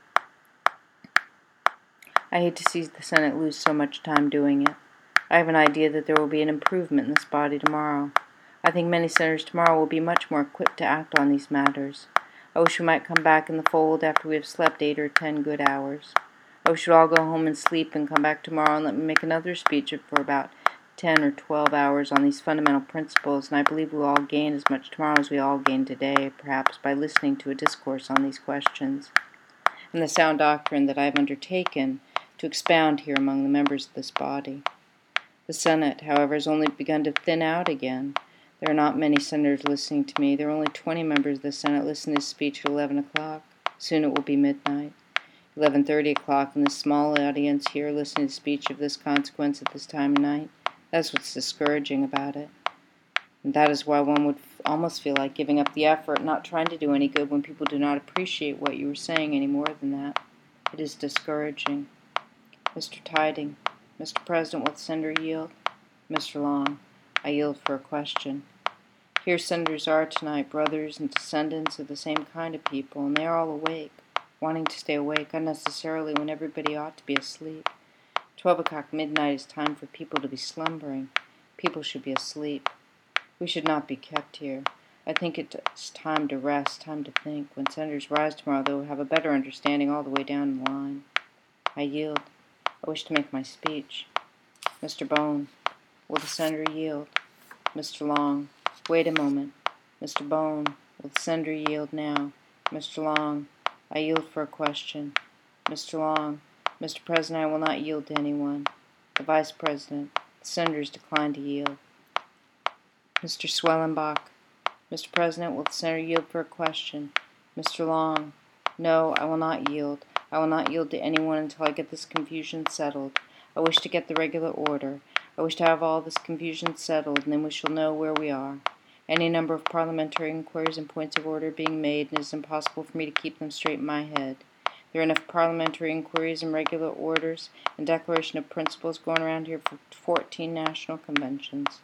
I hate to see the Senate lose so much time doing it. I have an idea that there will be an improvement in this body tomorrow. I think many senators tomorrow will be much more equipped to act on these matters. I wish we might come back in the fold after we have slept eight or ten good hours. I wish you'd all go home and sleep and come back tomorrow and let me make another speech for about ten or twelve hours on these fundamental principles, and I believe we'll all gain as much tomorrow as we all gained today, perhaps by listening to a discourse on these questions, and the sound doctrine that I have undertaken to expound here among the members of this body. The Senate, however, has only begun to thin out again. There are not many senators listening to me. There are only twenty members of the Senate listening to this speech at eleven o'clock. Soon it will be midnight. eleven thirty o'clock, and this small audience here listening to a speech of this consequence at this time of night. That's what's discouraging about it. And that is why one would f- almost feel like giving up the effort, not trying to do any good when people do not appreciate what you are saying any more than that. It is discouraging. Mister Tiding, Mister President, will the senator yield? Mister Long, I yield for a question. Here senators are tonight, brothers and descendants of the same kind of people, and they are all awake, wanting to stay awake unnecessarily when everybody ought to be asleep. Twelve o'clock midnight is time for people to be slumbering. People should be asleep. We should not be kept here. I think it's time to rest, time to think. When senators rise tomorrow, they will have a better understanding all the way down the line. I yield. I wish to make my speech. Mister Bone, will the senator yield? Mister Long, wait a moment. Mister Bone, will the senator yield now? Mister Long, I yield for a question. Mister Long, Mister President, I will not yield to anyone. The Vice President, the senators decline to yield. Mister Swellenbach, Mister President, will the senator yield for a question? Mister Long, no, I will not yield. I will not yield to anyone until I get this confusion settled. I wish to get the regular order. I wish to have all this confusion settled, and then we shall know where we are. Any number of parliamentary inquiries and points of order being made, and it is impossible for me to keep them straight in my head. There are enough parliamentary inquiries and regular orders and declaration of principles going around here for fourteen national conventions.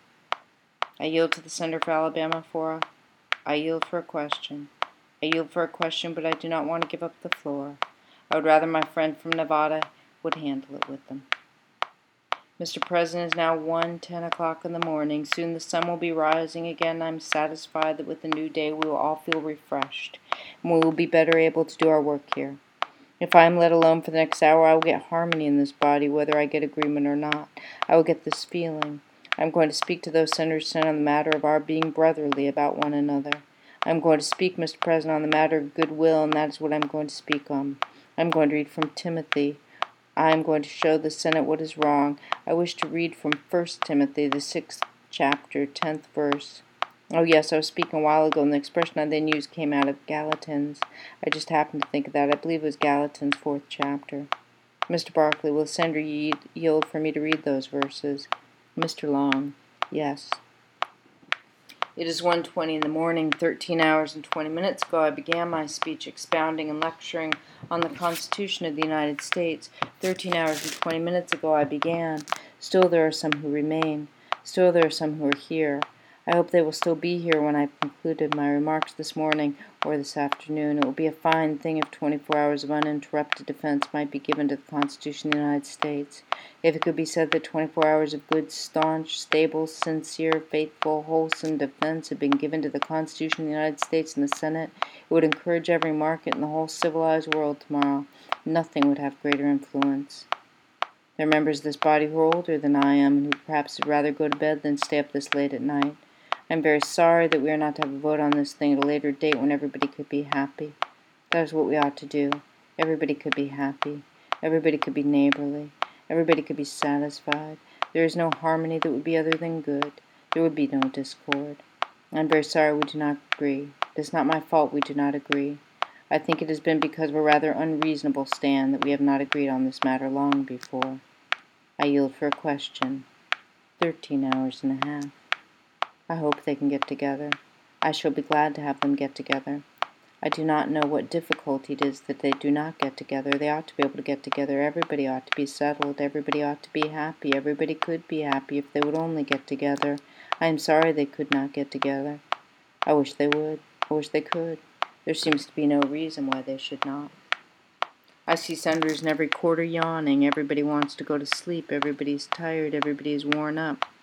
I yield to the senator for Alabama for a... I yield for a question. I yield for a question, but I do not want to give up the floor. I would rather my friend from Nevada would handle it with them. Mister President, it is now one ten o'clock in the morning. Soon the sun will be rising again. I am satisfied that with the new day we will all feel refreshed, and we will be better able to do our work here. If I am let alone for the next hour, I will get harmony in this body, whether I get agreement or not. I will get this feeling. I am going to speak to those senators sent on the matter of our being brotherly about one another. I am going to speak, Mister President, on the matter of goodwill, and that is what I am going to speak on. I am going to read from Timothy. I am going to show the Senate what is wrong. I wish to read from First Timothy, the sixth chapter, tenth verse. Oh, yes, I was speaking a while ago, and the expression I then used came out of Galatians. I just happened to think of that. I believe it was Galatians' fourth chapter. Mister Barclay, will the senator yield for me to read those verses? Mister Long, yes. It is one twenty in the morning. Thirteen hours and twenty minutes ago I began my speech expounding and lecturing on the Constitution of the United States. Thirteen hours and twenty minutes ago I began. Still there are some who remain. Still there are some who are here. I hope they will still be here when I have concluded my remarks this morning or this afternoon. It will be a fine thing if twenty-four hours of uninterrupted defense might be given to the Constitution of the United States. If it could be said that twenty-four hours of good, staunch, stable, sincere, faithful, wholesome defense had been given to the Constitution of the United States in the Senate, it would encourage every market in the whole civilized world tomorrow. Nothing would have greater influence. There are members of this body who are older than I am, and who perhaps would rather go to bed than stay up this late at night. I am very sorry that we are not to have a vote on this thing at a later date when everybody could be happy. That is what we ought to do. Everybody could be happy. Everybody could be neighborly. Everybody could be satisfied. There is no harmony that would be other than good. There would be no discord. I am very sorry we do not agree. It is not my fault we do not agree. I think it has been because of a rather unreasonable stand that we have not agreed on this matter long before. I yield for a question. Thirteen hours and a half. I hope they can get together. I shall be glad to have them get together. I do not know what difficulty it is that they do not get together. They ought to be able to get together. Everybody ought to be settled. Everybody ought to be happy. Everybody could be happy if they would only get together. I am sorry they could not get together. I wish they would. I wish they could. There seems to be no reason why they should not. I see senators in every quarter yawning. Everybody wants to go to sleep. Everybody is tired. Everybody is worn up.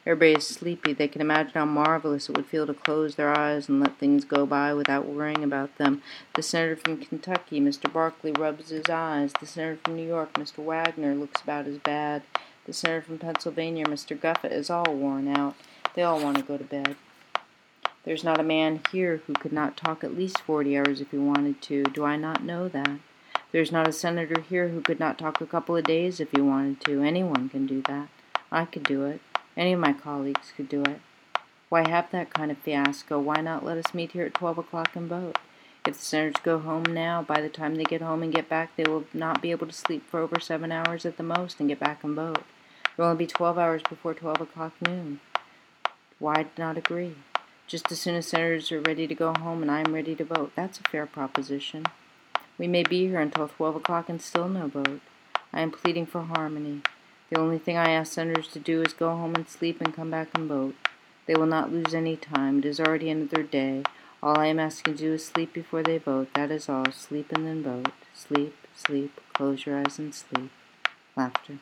Everybody is sleepy. They can imagine how marvelous it would feel to close their eyes and let things go by without worrying about them. The senator from Kentucky, Mister Barkley, rubs his eyes. The senator from New York, Mister Wagner, looks about as bad. The senator from Pennsylvania, Mister Guffett, is all worn out. They all want to go to bed. There's not a man here who could not talk at least forty hours if he wanted to. Do I not know that? There's not a senator here who could not talk a couple of days if he wanted to. Anyone can do that. I could do it. Any of my colleagues could do it. Why have that kind of fiasco? Why not let us meet here at twelve o'clock and vote? If the senators go home now, by the time they get home and get back, they will not be able to sleep for over seven hours at the most and get back and vote. It will only be twelve hours before twelve o'clock noon. Why not agree? Just as soon as senators are ready to go home and I am ready to vote. That's a fair proposition. We may be here until twelve o'clock and still no vote. I am pleading for harmony. The only thing I ask senators to do is go home and sleep and come back and vote. They will not lose any time. It is already another day. All I am asking to do is sleep before they vote. That is all. Sleep and then vote. Sleep, sleep, close your eyes and sleep. Laughter.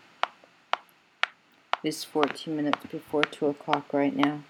It is fourteen minutes before two o'clock right now.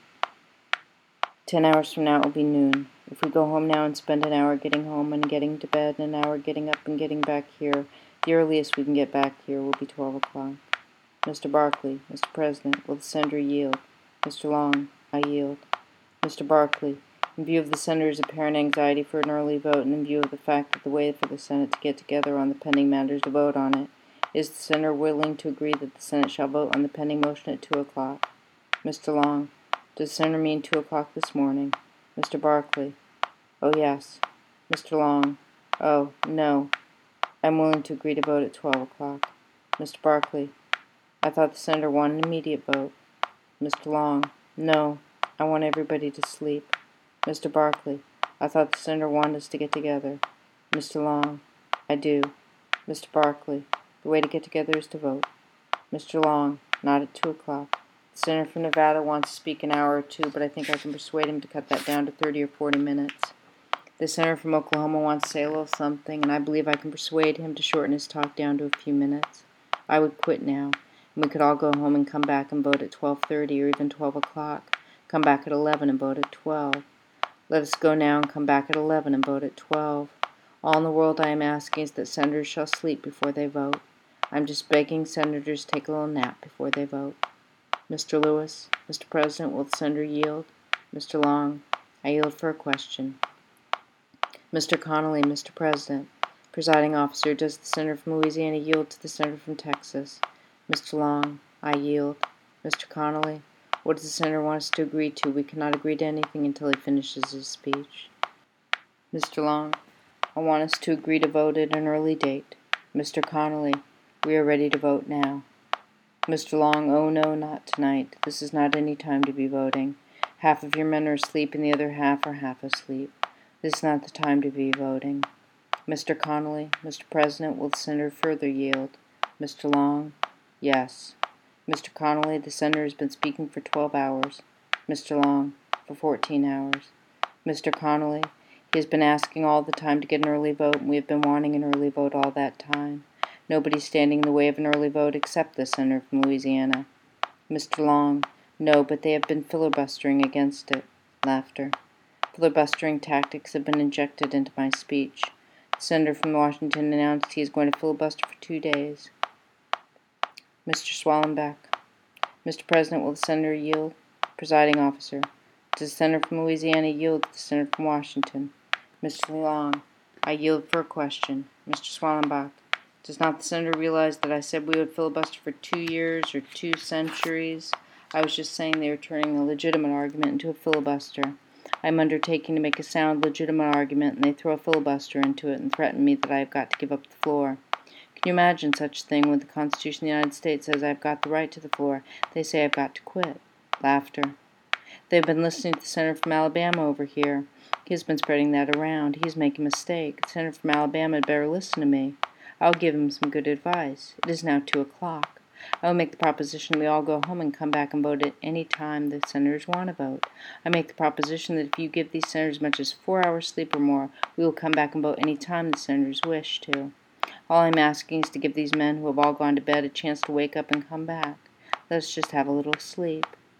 Ten hours from now it will be noon. If we go home now and spend an hour getting home and getting to bed and an hour getting up and getting back here, the earliest we can get back here will be twelve o'clock. Mister Barkley, Mister President, will the senator yield? Mister Long, I yield. Mister Barkley, in view of the senator's apparent anxiety for an early vote and in view of the fact that the way for the Senate to get together on the pending matters to vote on it, is the senator willing to agree that the Senate shall vote on the pending motion at two o'clock? Mister Long, does the senator mean two o'clock this morning? Mister Barkley, oh yes. Mister Long, oh, no. I'm willing to agree to vote at twelve o'clock. Mister Barkley, I thought the senator wanted an immediate vote. Mister Long, no. I want everybody to sleep. Mister Barkley, I thought the senator wanted us to get together. Mister Long, I do. Mister Barkley, the way to get together is to vote. Mister Long, not at two o'clock. The senator from Nevada wants to speak an hour or two, but I think I can persuade him to cut that down to thirty or forty minutes. The senator from Oklahoma wants to say a little something, and I believe I can persuade him to shorten his talk down to a few minutes. I would quit now, and we could all go home and come back and vote at twelve thirty or even twelve o'clock. Come back at eleven and vote at twelve. Let us go now and come back at eleven and vote at twelve. All in the world I am asking is that senators shall sleep before they vote. I'm just begging senators to take a little nap before they vote. Mister Lewis, Mister President, will the senator yield? Mister Long, I yield for a question. Mister Connolly, Mister President, Presiding Officer, does the senator from Louisiana yield to the senator from Texas? Mister Long, I yield. Mister Connolly, what does the senator want us to agree to? We cannot agree to anything until he finishes his speech. Mister Long, I want us to agree to vote at an early date. Mister Connolly, we are ready to vote now. Mister Long, oh no, not tonight. This is not any time to be voting. Half of your men are asleep and the other half are half asleep. This is not the time to be voting. Mister Connolly, Mister President, will the senator further yield? Mister Long, yes. Mister Connolly, the senator has been speaking for twelve hours. Mister Long, for fourteen hours. Mister Connolly, he has been asking all the time to get an early vote, and we have been wanting an early vote all that time. Nobody's standing in the way of an early vote except the senator from Louisiana. Mister Long, no, but they have been filibustering against it. Laughter. Filibustering tactics have been injected into my speech. The senator from Washington announced he is going to filibuster for two days. Mister Swallenbach, Mister President, will the senator yield? Presiding Officer, does the senator from Louisiana yield to the senator from Washington? Mister Long, I yield for a question. Mister Swallenbach, does not the senator realize that I said we would filibuster for two years or two centuries? I was just saying they are turning a legitimate argument into a filibuster. I am undertaking to make a sound, legitimate argument, and they throw a filibuster into it and threaten me that I have got to give up the floor. Can you imagine such a thing when the Constitution of the United States says I have got the right to the floor? They say I have got to quit. Laughter. They have been listening to the senator from Alabama over here. He has been spreading that around. He is making a mistake. The senator from Alabama had better listen to me. I will give him some good advice. It is now two o'clock. I will make the proposition we all go home and come back and vote at any time the senators want to vote. I make the proposition that if you give these senators as much as four hours sleep or more, we will come back and vote any time the senators wish to. All I'm asking is to give these men who have all gone to bed a chance to wake up and come back. Let us just have a little sleep.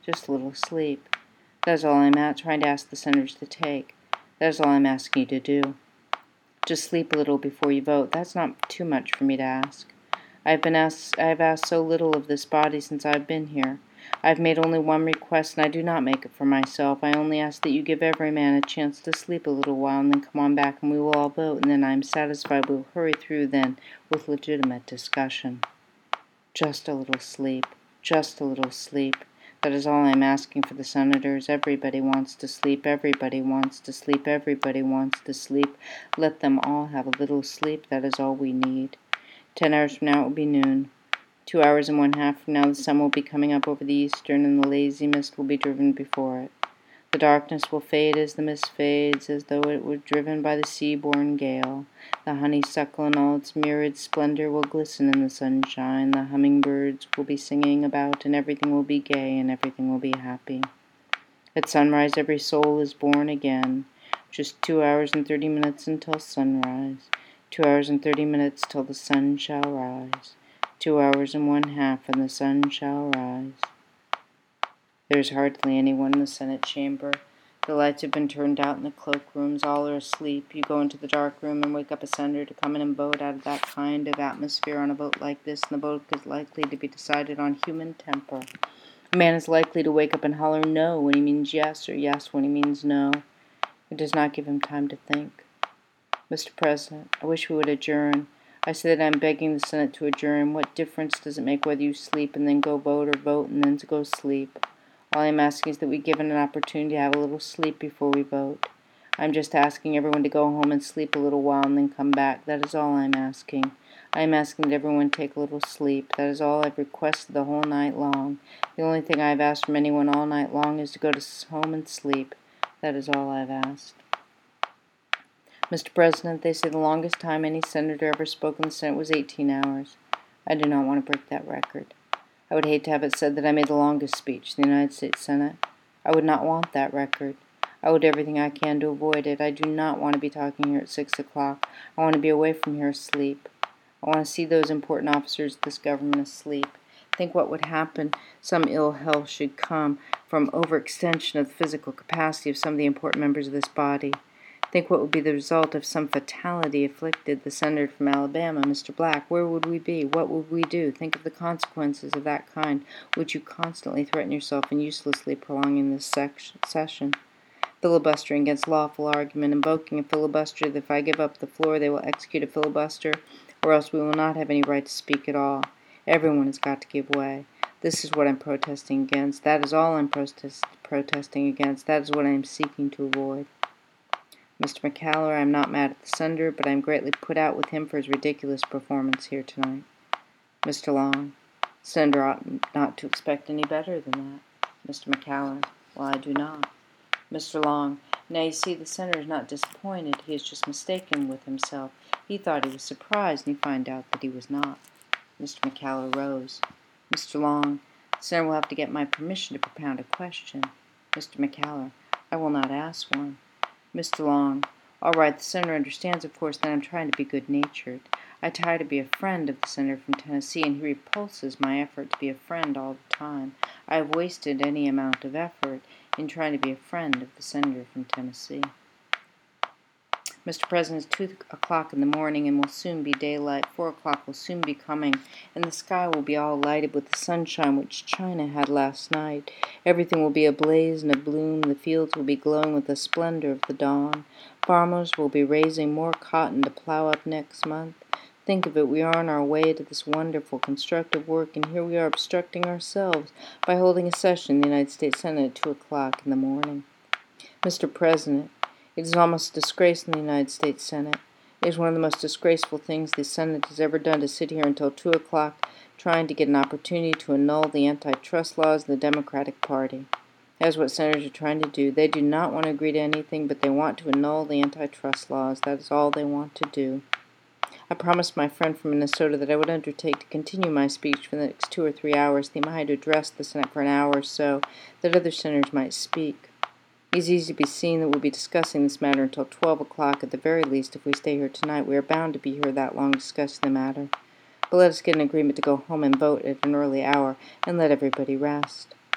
Just a little sleep. That is all I'm at, trying to ask the senators to take. That is all I'm asking you to do. Just sleep a little before you vote. That's not too much for me to ask. I've been asked, I have asked so little of this body since I've been here. I have made only one request, and I do not make it for myself. I only ask that you give every man a chance to sleep a little while, and then come on back, and we will all vote, and then I am satisfied we will hurry through then with legitimate discussion. Just a little sleep. Just a little sleep. That is all I am asking for the senators. Everybody wants to sleep. Everybody wants to sleep. Everybody wants to sleep. Let them all have a little sleep. That is all we need. Ten hours from now it will be noon. Two hours and one half from now the sun will be coming up over the eastern, and the lazy mist will be driven before it. The darkness will fade as the mist fades, as though it were driven by the sea-born gale. The honeysuckle in all its myriad splendor will glisten in the sunshine. The hummingbirds will be singing about, and everything will be gay, and everything will be happy. At sunrise every soul is born again. Just two hours and thirty minutes until sunrise. Two hours and thirty minutes till the sun shall rise. Two hours and one half, and the sun shall rise. There is hardly anyone in the Senate chamber. The lights have been turned out in the cloakrooms. All are asleep. You go into the dark room and wake up a senator to come in and vote out of that kind of atmosphere on a vote like this, and the vote is likely to be decided on human temper. A man is likely to wake up and holler no when he means yes, or yes when he means no. It does not give him time to think. Mister President, I wish we would adjourn. I say that I am begging the Senate to adjourn. What difference does it make whether you sleep and then go vote, or vote and then to go sleep? All I am asking is that we be given an opportunity to have a little sleep before we vote. I am just asking everyone to go home and sleep a little while and then come back. That is all I am asking. I am asking that everyone take a little sleep. That is all I have requested the whole night long. The only thing I have asked from anyone all night long is to go to home and sleep. That is all I have asked. Mister President, they say the longest time any senator ever spoke in the Senate was eighteen hours. I do not want to break that record. I would hate to have it said that I made the longest speech in the United States Senate. I would not want that record. I will do everything I can to avoid it. I do not want to be talking here at six o'clock. I want to be away from here asleep. I want to see those important officers of this government asleep. Think what would happen. Some ill health should come from overextension of the physical capacity of some of the important members of this body. Think what would be the result if some fatality afflicted the senator from Alabama, Mister Black. Where would we be? What would we do? Think of the consequences of that kind. Would you constantly threaten yourself in uselessly prolonging this session? Filibustering against lawful argument, invoking a filibuster that if I give up the floor they will execute a filibuster, or else we will not have any right to speak at all. Everyone has got to give way. This is what I'm protesting against. That is all I'm protest protesting against. That is what I am seeking to avoid. Mister McCallum, I am not mad at the senator, but I am greatly put out with him for his ridiculous performance here tonight. Mister Long, the senator ought not to expect any better than that. Mister McCallum, well, I do not. Mister Long, now you see, the senator is not disappointed. He is just mistaken with himself. He thought he was surprised, and he found out that he was not. Mister McCallum rose. Mister Long, the senator will have to get my permission to propound a question. Mister McCallum, I will not ask one. Mister Long, all right, the senator understands, of course, that I am trying to be good-natured. I try to be a friend of the senator from Tennessee, and he repulses my effort to be a friend all the time. I have wasted any amount of effort in trying to be a friend of the senator from Tennessee. Mister President, it's two o'clock in the morning, and will soon be daylight. Four o'clock will soon be coming, and the sky will be all lighted with the sunshine which China had last night. Everything will be ablaze and abloom. The fields will be glowing with the splendor of the dawn. Farmers will be raising more cotton to plow up next month. Think of it, we are on our way to this wonderful constructive work, and here we are obstructing ourselves by holding a session in the United States Senate at two o'clock in the morning. Mister President, it is almost a disgrace in the United States Senate. It is one of the most disgraceful things the Senate has ever done to sit here until two o'clock trying to get an opportunity to annul the antitrust laws of the Democratic Party. That is what senators are trying to do. They do not want to agree to anything, but they want to annul the antitrust laws. That is all they want to do. I promised my friend from Minnesota that I would undertake to continue my speech for the next two or three hours. They might address the Senate for an hour or so, that other senators might speak. It is easy to be seen that we'll be discussing this matter until twelve o'clock at the very least. If we stay here tonight, we are bound to be here that long discussing the matter. But let us get an agreement to go home and vote at an early hour, and let everybody rest.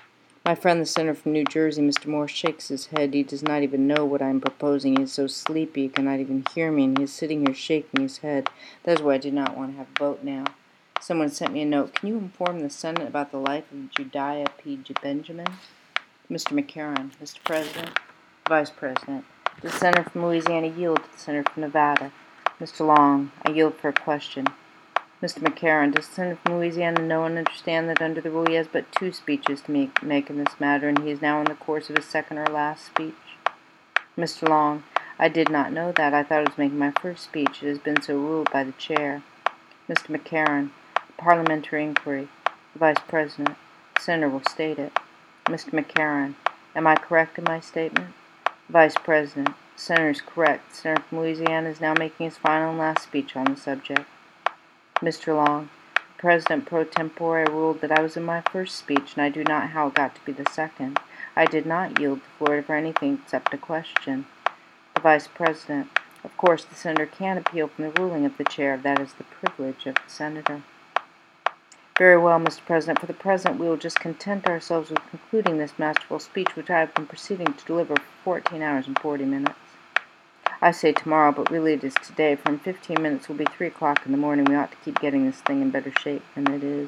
My friend the senator from New Jersey, Mister Morse, shakes his head. He does not even know what I am proposing. He is so sleepy he cannot even hear me, and he is sitting here shaking his head. That is why I do not want to have a vote now. Someone sent me a note. Can you inform the Senate about the life of Jediah P. Benjamin? Mister McCarran. Mister President. Vice President. Does the senator from Louisiana yield to the senator from Nevada? Mister Long. I yield for a question. Mister McCarran, does the senator from Louisiana know and understand that under the rule he has but two speeches to make, make in this matter, and he is now in the course of his second or last speech? Mister Long, I did not know that. I thought I was making my first speech. It has been so ruled by the chair. Mister McCarran, a parliamentary inquiry. The Vice President. The senator will state it. Mister McCarran, am I correct in my statement? Vice President. The senator is correct. The senator from Louisiana is now making his final and last speech on the subject. Mister Long, President pro tempore ruled that I was in my first speech, and I do not know how it got to be the second. I did not yield the floor for anything except a question. The Vice President, of course the senator can appeal from the ruling of the chair. That is the privilege of the senator. Very well, Mister President. For the present, we will just content ourselves with concluding this masterful speech, which I have been proceeding to deliver for fourteen hours and forty minutes. I say tomorrow, but really it is today, for in fifteen minutes will be three o'clock in the morning. We ought to keep getting this thing in better shape than it is.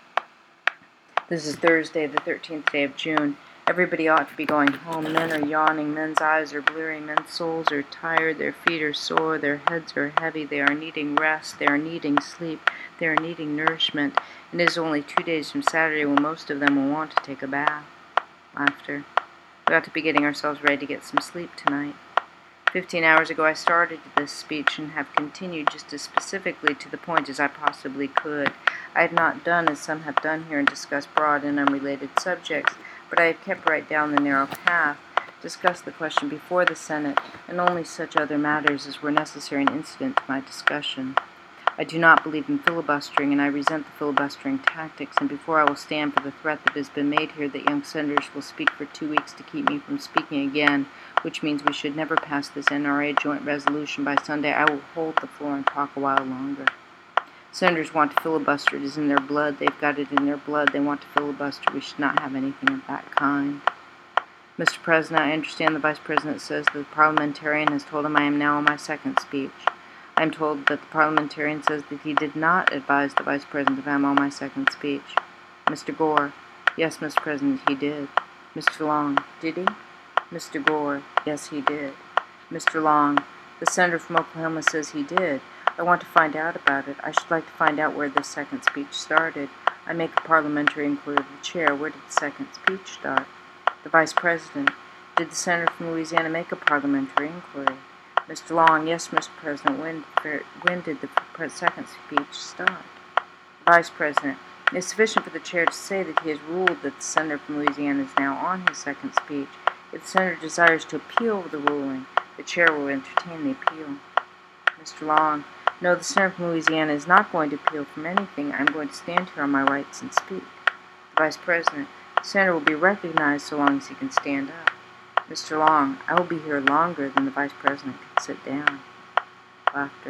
This is Thursday, the thirteenth day of June. Everybody ought to be going home. Men are yawning, men's eyes are bleary, men's souls are tired, their feet are sore, their heads are heavy, they are needing rest, they are needing sleep, they are needing nourishment, and it is only two days from Saturday when most of them will want to take a bath. Laughter. We ought to be getting ourselves ready to get some sleep tonight. Fifteen hours ago I started this speech and have continued just as specifically to the point as I possibly could. I have not done as some have done here and discussed broad and unrelated subjects, but I have kept right down the narrow path, discussed the question before the Senate, and only such other matters as were necessary and incident to my discussion. I do not believe in filibustering, and I resent the filibustering tactics, and before I will stand for the threat that has been made here that young senators will speak for two weeks to keep me from speaking again, which means we should never pass this N R A joint resolution by Sunday, I will hold the floor and talk a while longer. Senators want to filibuster. It is in their blood. They've got it in their blood. They want to filibuster. We should not have anything of that kind. Mister President, I understand the Vice President says that the parliamentarian has told him I am now on my second speech. I am told that the parliamentarian says that he did not advise the Vice President that I am on my second speech. Mister Gore, yes, Mister President, he did. Mister Long, did he? Mister Gore, yes, he did. Mister Long, the senator from Oklahoma says he did. I want to find out about it. I should like to find out where the second speech started. I make a parliamentary inquiry of the chair. Where did the second speech start? The Vice President, did the senator from Louisiana make a parliamentary inquiry? Mister Long, yes, Mister President. When, when did the second speech start? The Vice President, it is sufficient for the chair to say that he has ruled that the senator from Louisiana is now on his second speech. If the senator desires to appeal the ruling, the chair will entertain the appeal. Mister Long, no, the senator from Louisiana is not going to appeal from anything. I am going to stand here on my rights and speak. The Vice President, the senator will be recognized so long as he can stand up. Mister Long, I will be here longer than the Vice President can sit down. Laughter.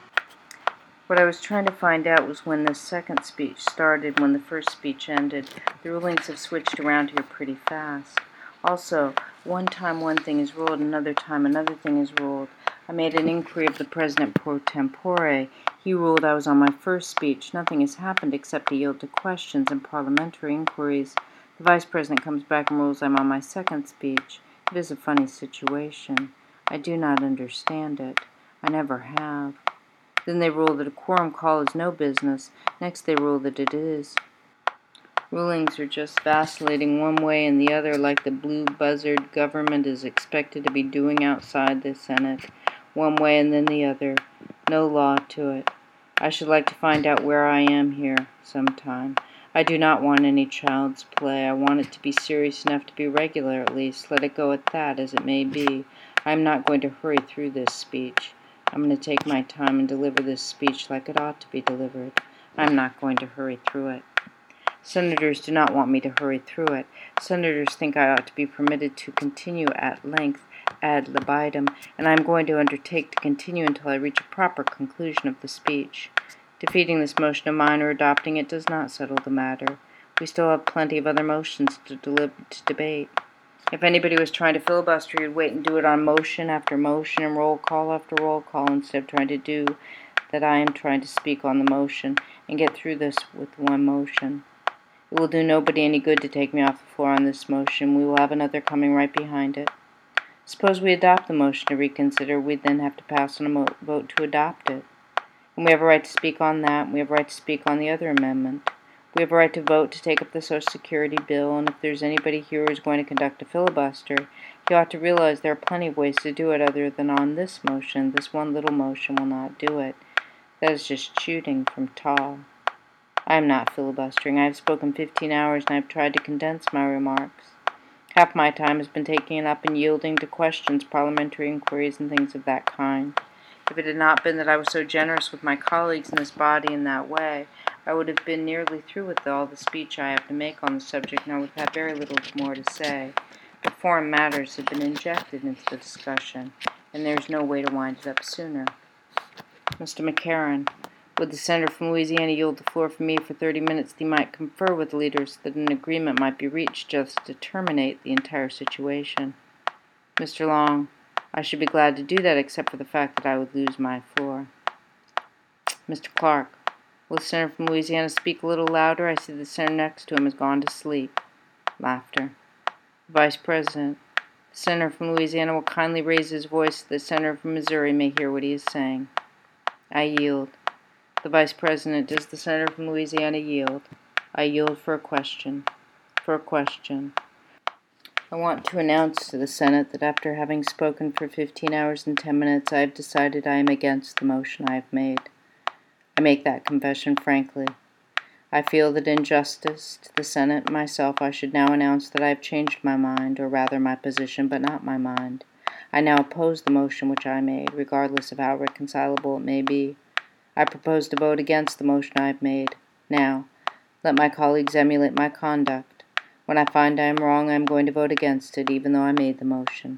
What I was trying to find out was when the second speech started, when the first speech ended. The rulings have switched around here pretty fast. Also, one time one thing is ruled, another time another thing is ruled. I made an inquiry of the President pro tempore. He ruled I was on my first speech. Nothing has happened except to yield to questions and parliamentary inquiries. The Vice President comes back and rules I'm on my second speech. It is a funny situation. I do not understand it. I never have. Then they rule that a quorum call is no business. Next they rule that it is. Rulings are just vacillating one way and the other like the blue buzzard government is expected to be doing outside the Senate. One way and then the other. No law to it. I should like to find out where I am here sometime. I do not want any child's play. I want it to be serious enough to be regular at least. Let it go at that, as it may be. I am not going to hurry through this speech. I'm going to take my time and deliver this speech like it ought to be delivered. I'm not going to hurry through it. Senators do not want me to hurry through it. Senators think I ought to be permitted to continue at length ad libitum, and I am going to undertake to continue until I reach a proper conclusion of the speech. Defeating this motion of mine or adopting it does not settle the matter. We still have plenty of other motions to, delib- to debate. If anybody was trying to filibuster, he'd wait and do it on motion after motion and roll call after roll call instead of trying to do that I am trying to speak on the motion and get through this with one motion. It will do nobody any good to take me off the floor on this motion. We will have another coming right behind it. Suppose we adopt the motion to reconsider, we'd then have to pass on a mo- vote to adopt it. And we have a right to speak on that, and we have a right to speak on the other amendment. We have a right to vote to take up the Social Security bill, and if there's anybody here who is going to conduct a filibuster, he ought to realize there are plenty of ways to do it other than on this motion. This one little motion will not do it. That is just shooting from tall. I am not filibustering. I have spoken fifteen hours, and I have tried to condense my remarks. Half my time has been taken up in yielding to questions, parliamentary inquiries, and things of that kind. If it had not been that I was so generous with my colleagues in this body in that way, I would have been nearly through with all the speech I have to make on the subject, and I would have had very little more to say. But foreign matters have been injected into the discussion, and there is no way to wind it up sooner. Mister McCarran, would the senator from Louisiana yield the floor for me for thirty minutes that he might confer with the leaders that an agreement might be reached just to terminate the entire situation? Mister Long, I should be glad to do that except for the fact that I would lose my floor. Mister Clark, will the senator from Louisiana speak a little louder? I see the senator next to him has gone to sleep. Laughter. Vice President, the senator from Louisiana will kindly raise his voice so the senator from Missouri may hear what he is saying. I yield. The Vice President, does the senator from Louisiana yield? I yield for a question. For a question. I want to announce to the Senate that after having spoken for fifteen hours and ten minutes, I have decided I am against the motion I have made. I make that confession frankly. I feel that in justice to the Senate and myself, I should now announce that I have changed my mind, or rather my position, but not my mind. I now oppose the motion which I made, regardless of how reconcilable it may be. I propose to vote against the motion I have made. Now, let my colleagues emulate my conduct. When I find I am wrong, I am going to vote against it, even though I made the motion.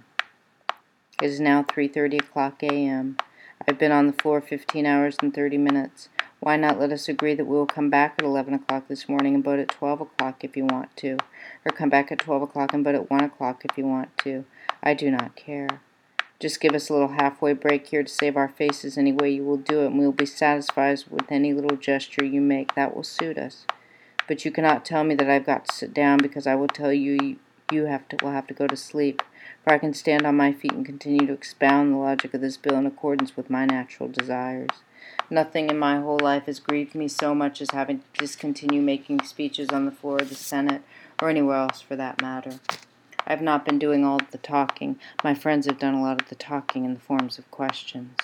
It is now three thirty o'clock a m I have been on the floor fifteen hours and thirty minutes. Why not let us agree that we will come back at eleven o'clock this morning and vote at twelve o'clock if you want to, or come back at twelve o'clock and vote at one o'clock if you want to. I do not care. Just give us a little halfway break here to save our faces any way you will do it, and we will be satisfied with any little gesture you make. That will suit us. But you cannot tell me that I've got to sit down, because I will tell you you have to will have to go to sleep, for I can stand on my feet and continue to expound the logic of this bill in accordance with my natural desires. Nothing in my whole life has grieved me so much as having to discontinue making speeches on the floor of the Senate, or anywhere else for that matter. I have not been doing all of the talking. My friends have done a lot of the talking in the forms of questions.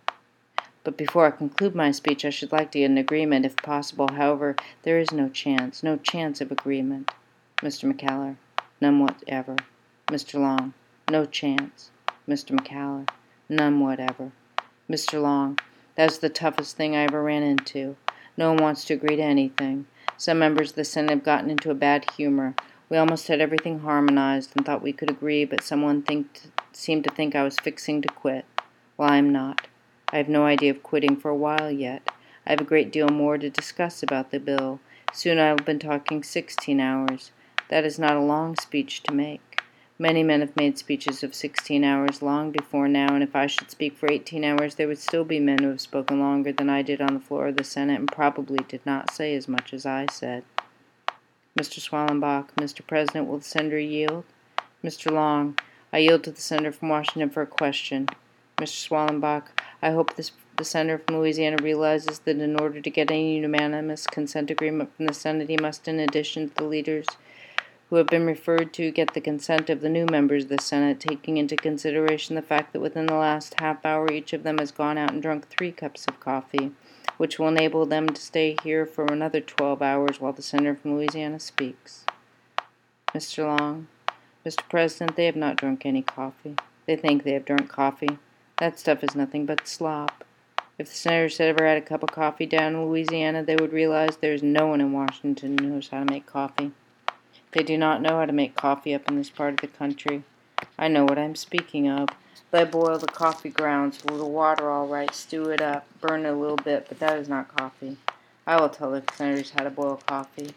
But before I conclude my speech, I should like to get an agreement, if possible. However, there is no chance, no chance of agreement. Mister McCallum, none whatever. Mister Long, no chance. Mister McCallum, none whatever. Mister Long, that is the toughest thing I ever ran into. No one wants to agree to anything. Some members of the Senate have gotten into a bad humor. We almost had everything harmonized and thought we could agree, but someone think, seemed to think I was fixing to quit. Well, I am not. I have no idea of quitting for a while yet. I have a great deal more to discuss about the bill. Soon I will have been talking sixteen hours. That is not a long speech to make. Many men have made speeches of sixteen hours long before now, and if I should speak for eighteen hours, there would still be men who have spoken longer than I did on the floor of the Senate, and probably did not say as much as I said. Mister Swallenbach, Mister President, will the senator yield? Mister Long, I yield to the senator from Washington for a question. Mister Swallenbach, I hope this, the senator from Louisiana realizes that in order to get any unanimous consent agreement from the Senate, he must, in addition to the leaders who have been referred to, get the consent of the new members of the Senate, taking into consideration the fact that within the last half hour each of them has gone out and drunk three cups of coffee, which will enable them to stay here for another twelve hours while the senator from Louisiana speaks. Mister Long, Mister President, they have not drunk any coffee. They think they have drunk coffee. That stuff is nothing but slop. If the senators had ever had a cup of coffee down in Louisiana, they would realize there is no one in Washington who knows how to make coffee. They do not know how to make coffee up in this part of the country. I know what I am speaking of. They boil the coffee grounds with a little water all right, stew it up, burn it a little bit, but that is not coffee. I will tell the senators how to boil coffee.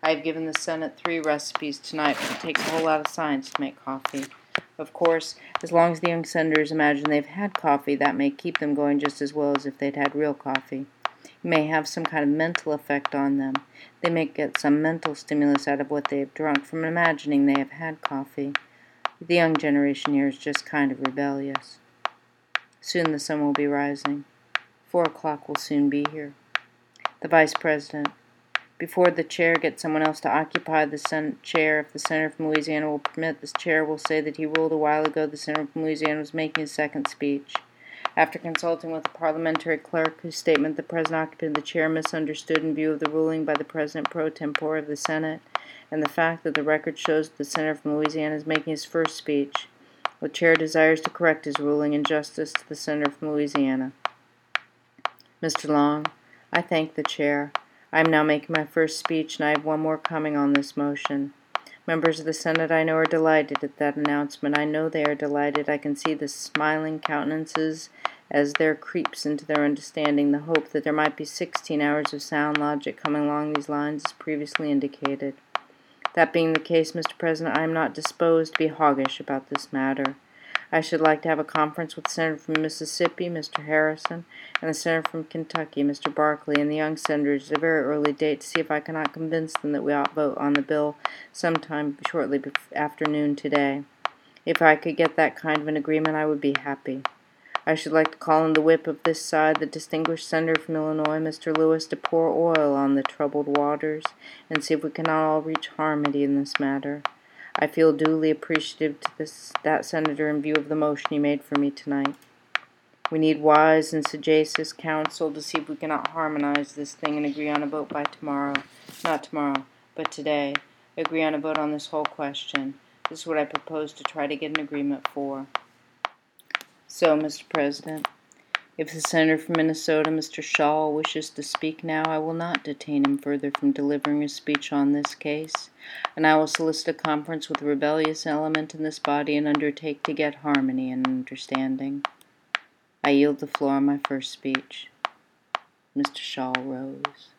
I have given the Senate three recipes tonight, but it takes a whole lot of science to make coffee. Of course, as long as the young senators imagine they've had coffee, that may keep them going just as well as if they'd had real coffee. It may have some kind of mental effect on them. They may get some mental stimulus out of what they have drunk from imagining they have had coffee. The young generation here is just kind of rebellious. Soon the sun will be rising. Four o'clock will soon be here. The Vice President. Before the chair gets someone else to occupy the sen- chair, if the senator from Louisiana will permit, the chair will say that he ruled a while ago the senator from Louisiana was making his second speech. After consulting with the parliamentary clerk, whose statement the present occupant of the chair misunderstood in view of the ruling by the President pro tempore of the Senate, and the fact that the record shows that the senator from Louisiana is making his first speech, the chair desires to correct his ruling in justice to the senator from Louisiana. Mister Long, I thank the chair. I am now making my first speech, and I have one more coming on this motion. Members of the Senate I know are delighted at that announcement. I know they are delighted. I can see the smiling countenances as there creeps into their understanding the hope that there might be sixteen hours of sound logic coming along these lines as previously indicated. That being the case, Mister President, I am not disposed to be hoggish about this matter. I should like to have a conference with the Senator from Mississippi, Mister Harrison, and the Senator from Kentucky, Mister Barkley, and the young senators at a very early date to see if I cannot convince them that we ought to vote on the bill sometime shortly after noon today. If I could get that kind of an agreement, I would be happy. I should like to call in the whip of this side, the distinguished senator from Illinois, Mister Lewis, to pour oil on the troubled waters and see if we cannot all reach harmony in this matter. I feel duly appreciative to this, that senator in view of the motion he made for me tonight. We need wise and sagacious counsel to see if we cannot harmonize this thing and agree on a vote by tomorrow. Not tomorrow, but today. Agree on a vote on this whole question. This is what I propose to try to get an agreement for. So, Mister President, if the senator from Minnesota, Mister Shaw, wishes to speak now, I will not detain him further from delivering a speech on this case, and I will solicit a conference with the rebellious element in this body and undertake to get harmony and understanding. I yield the floor on my first speech. Mister Shaw rose.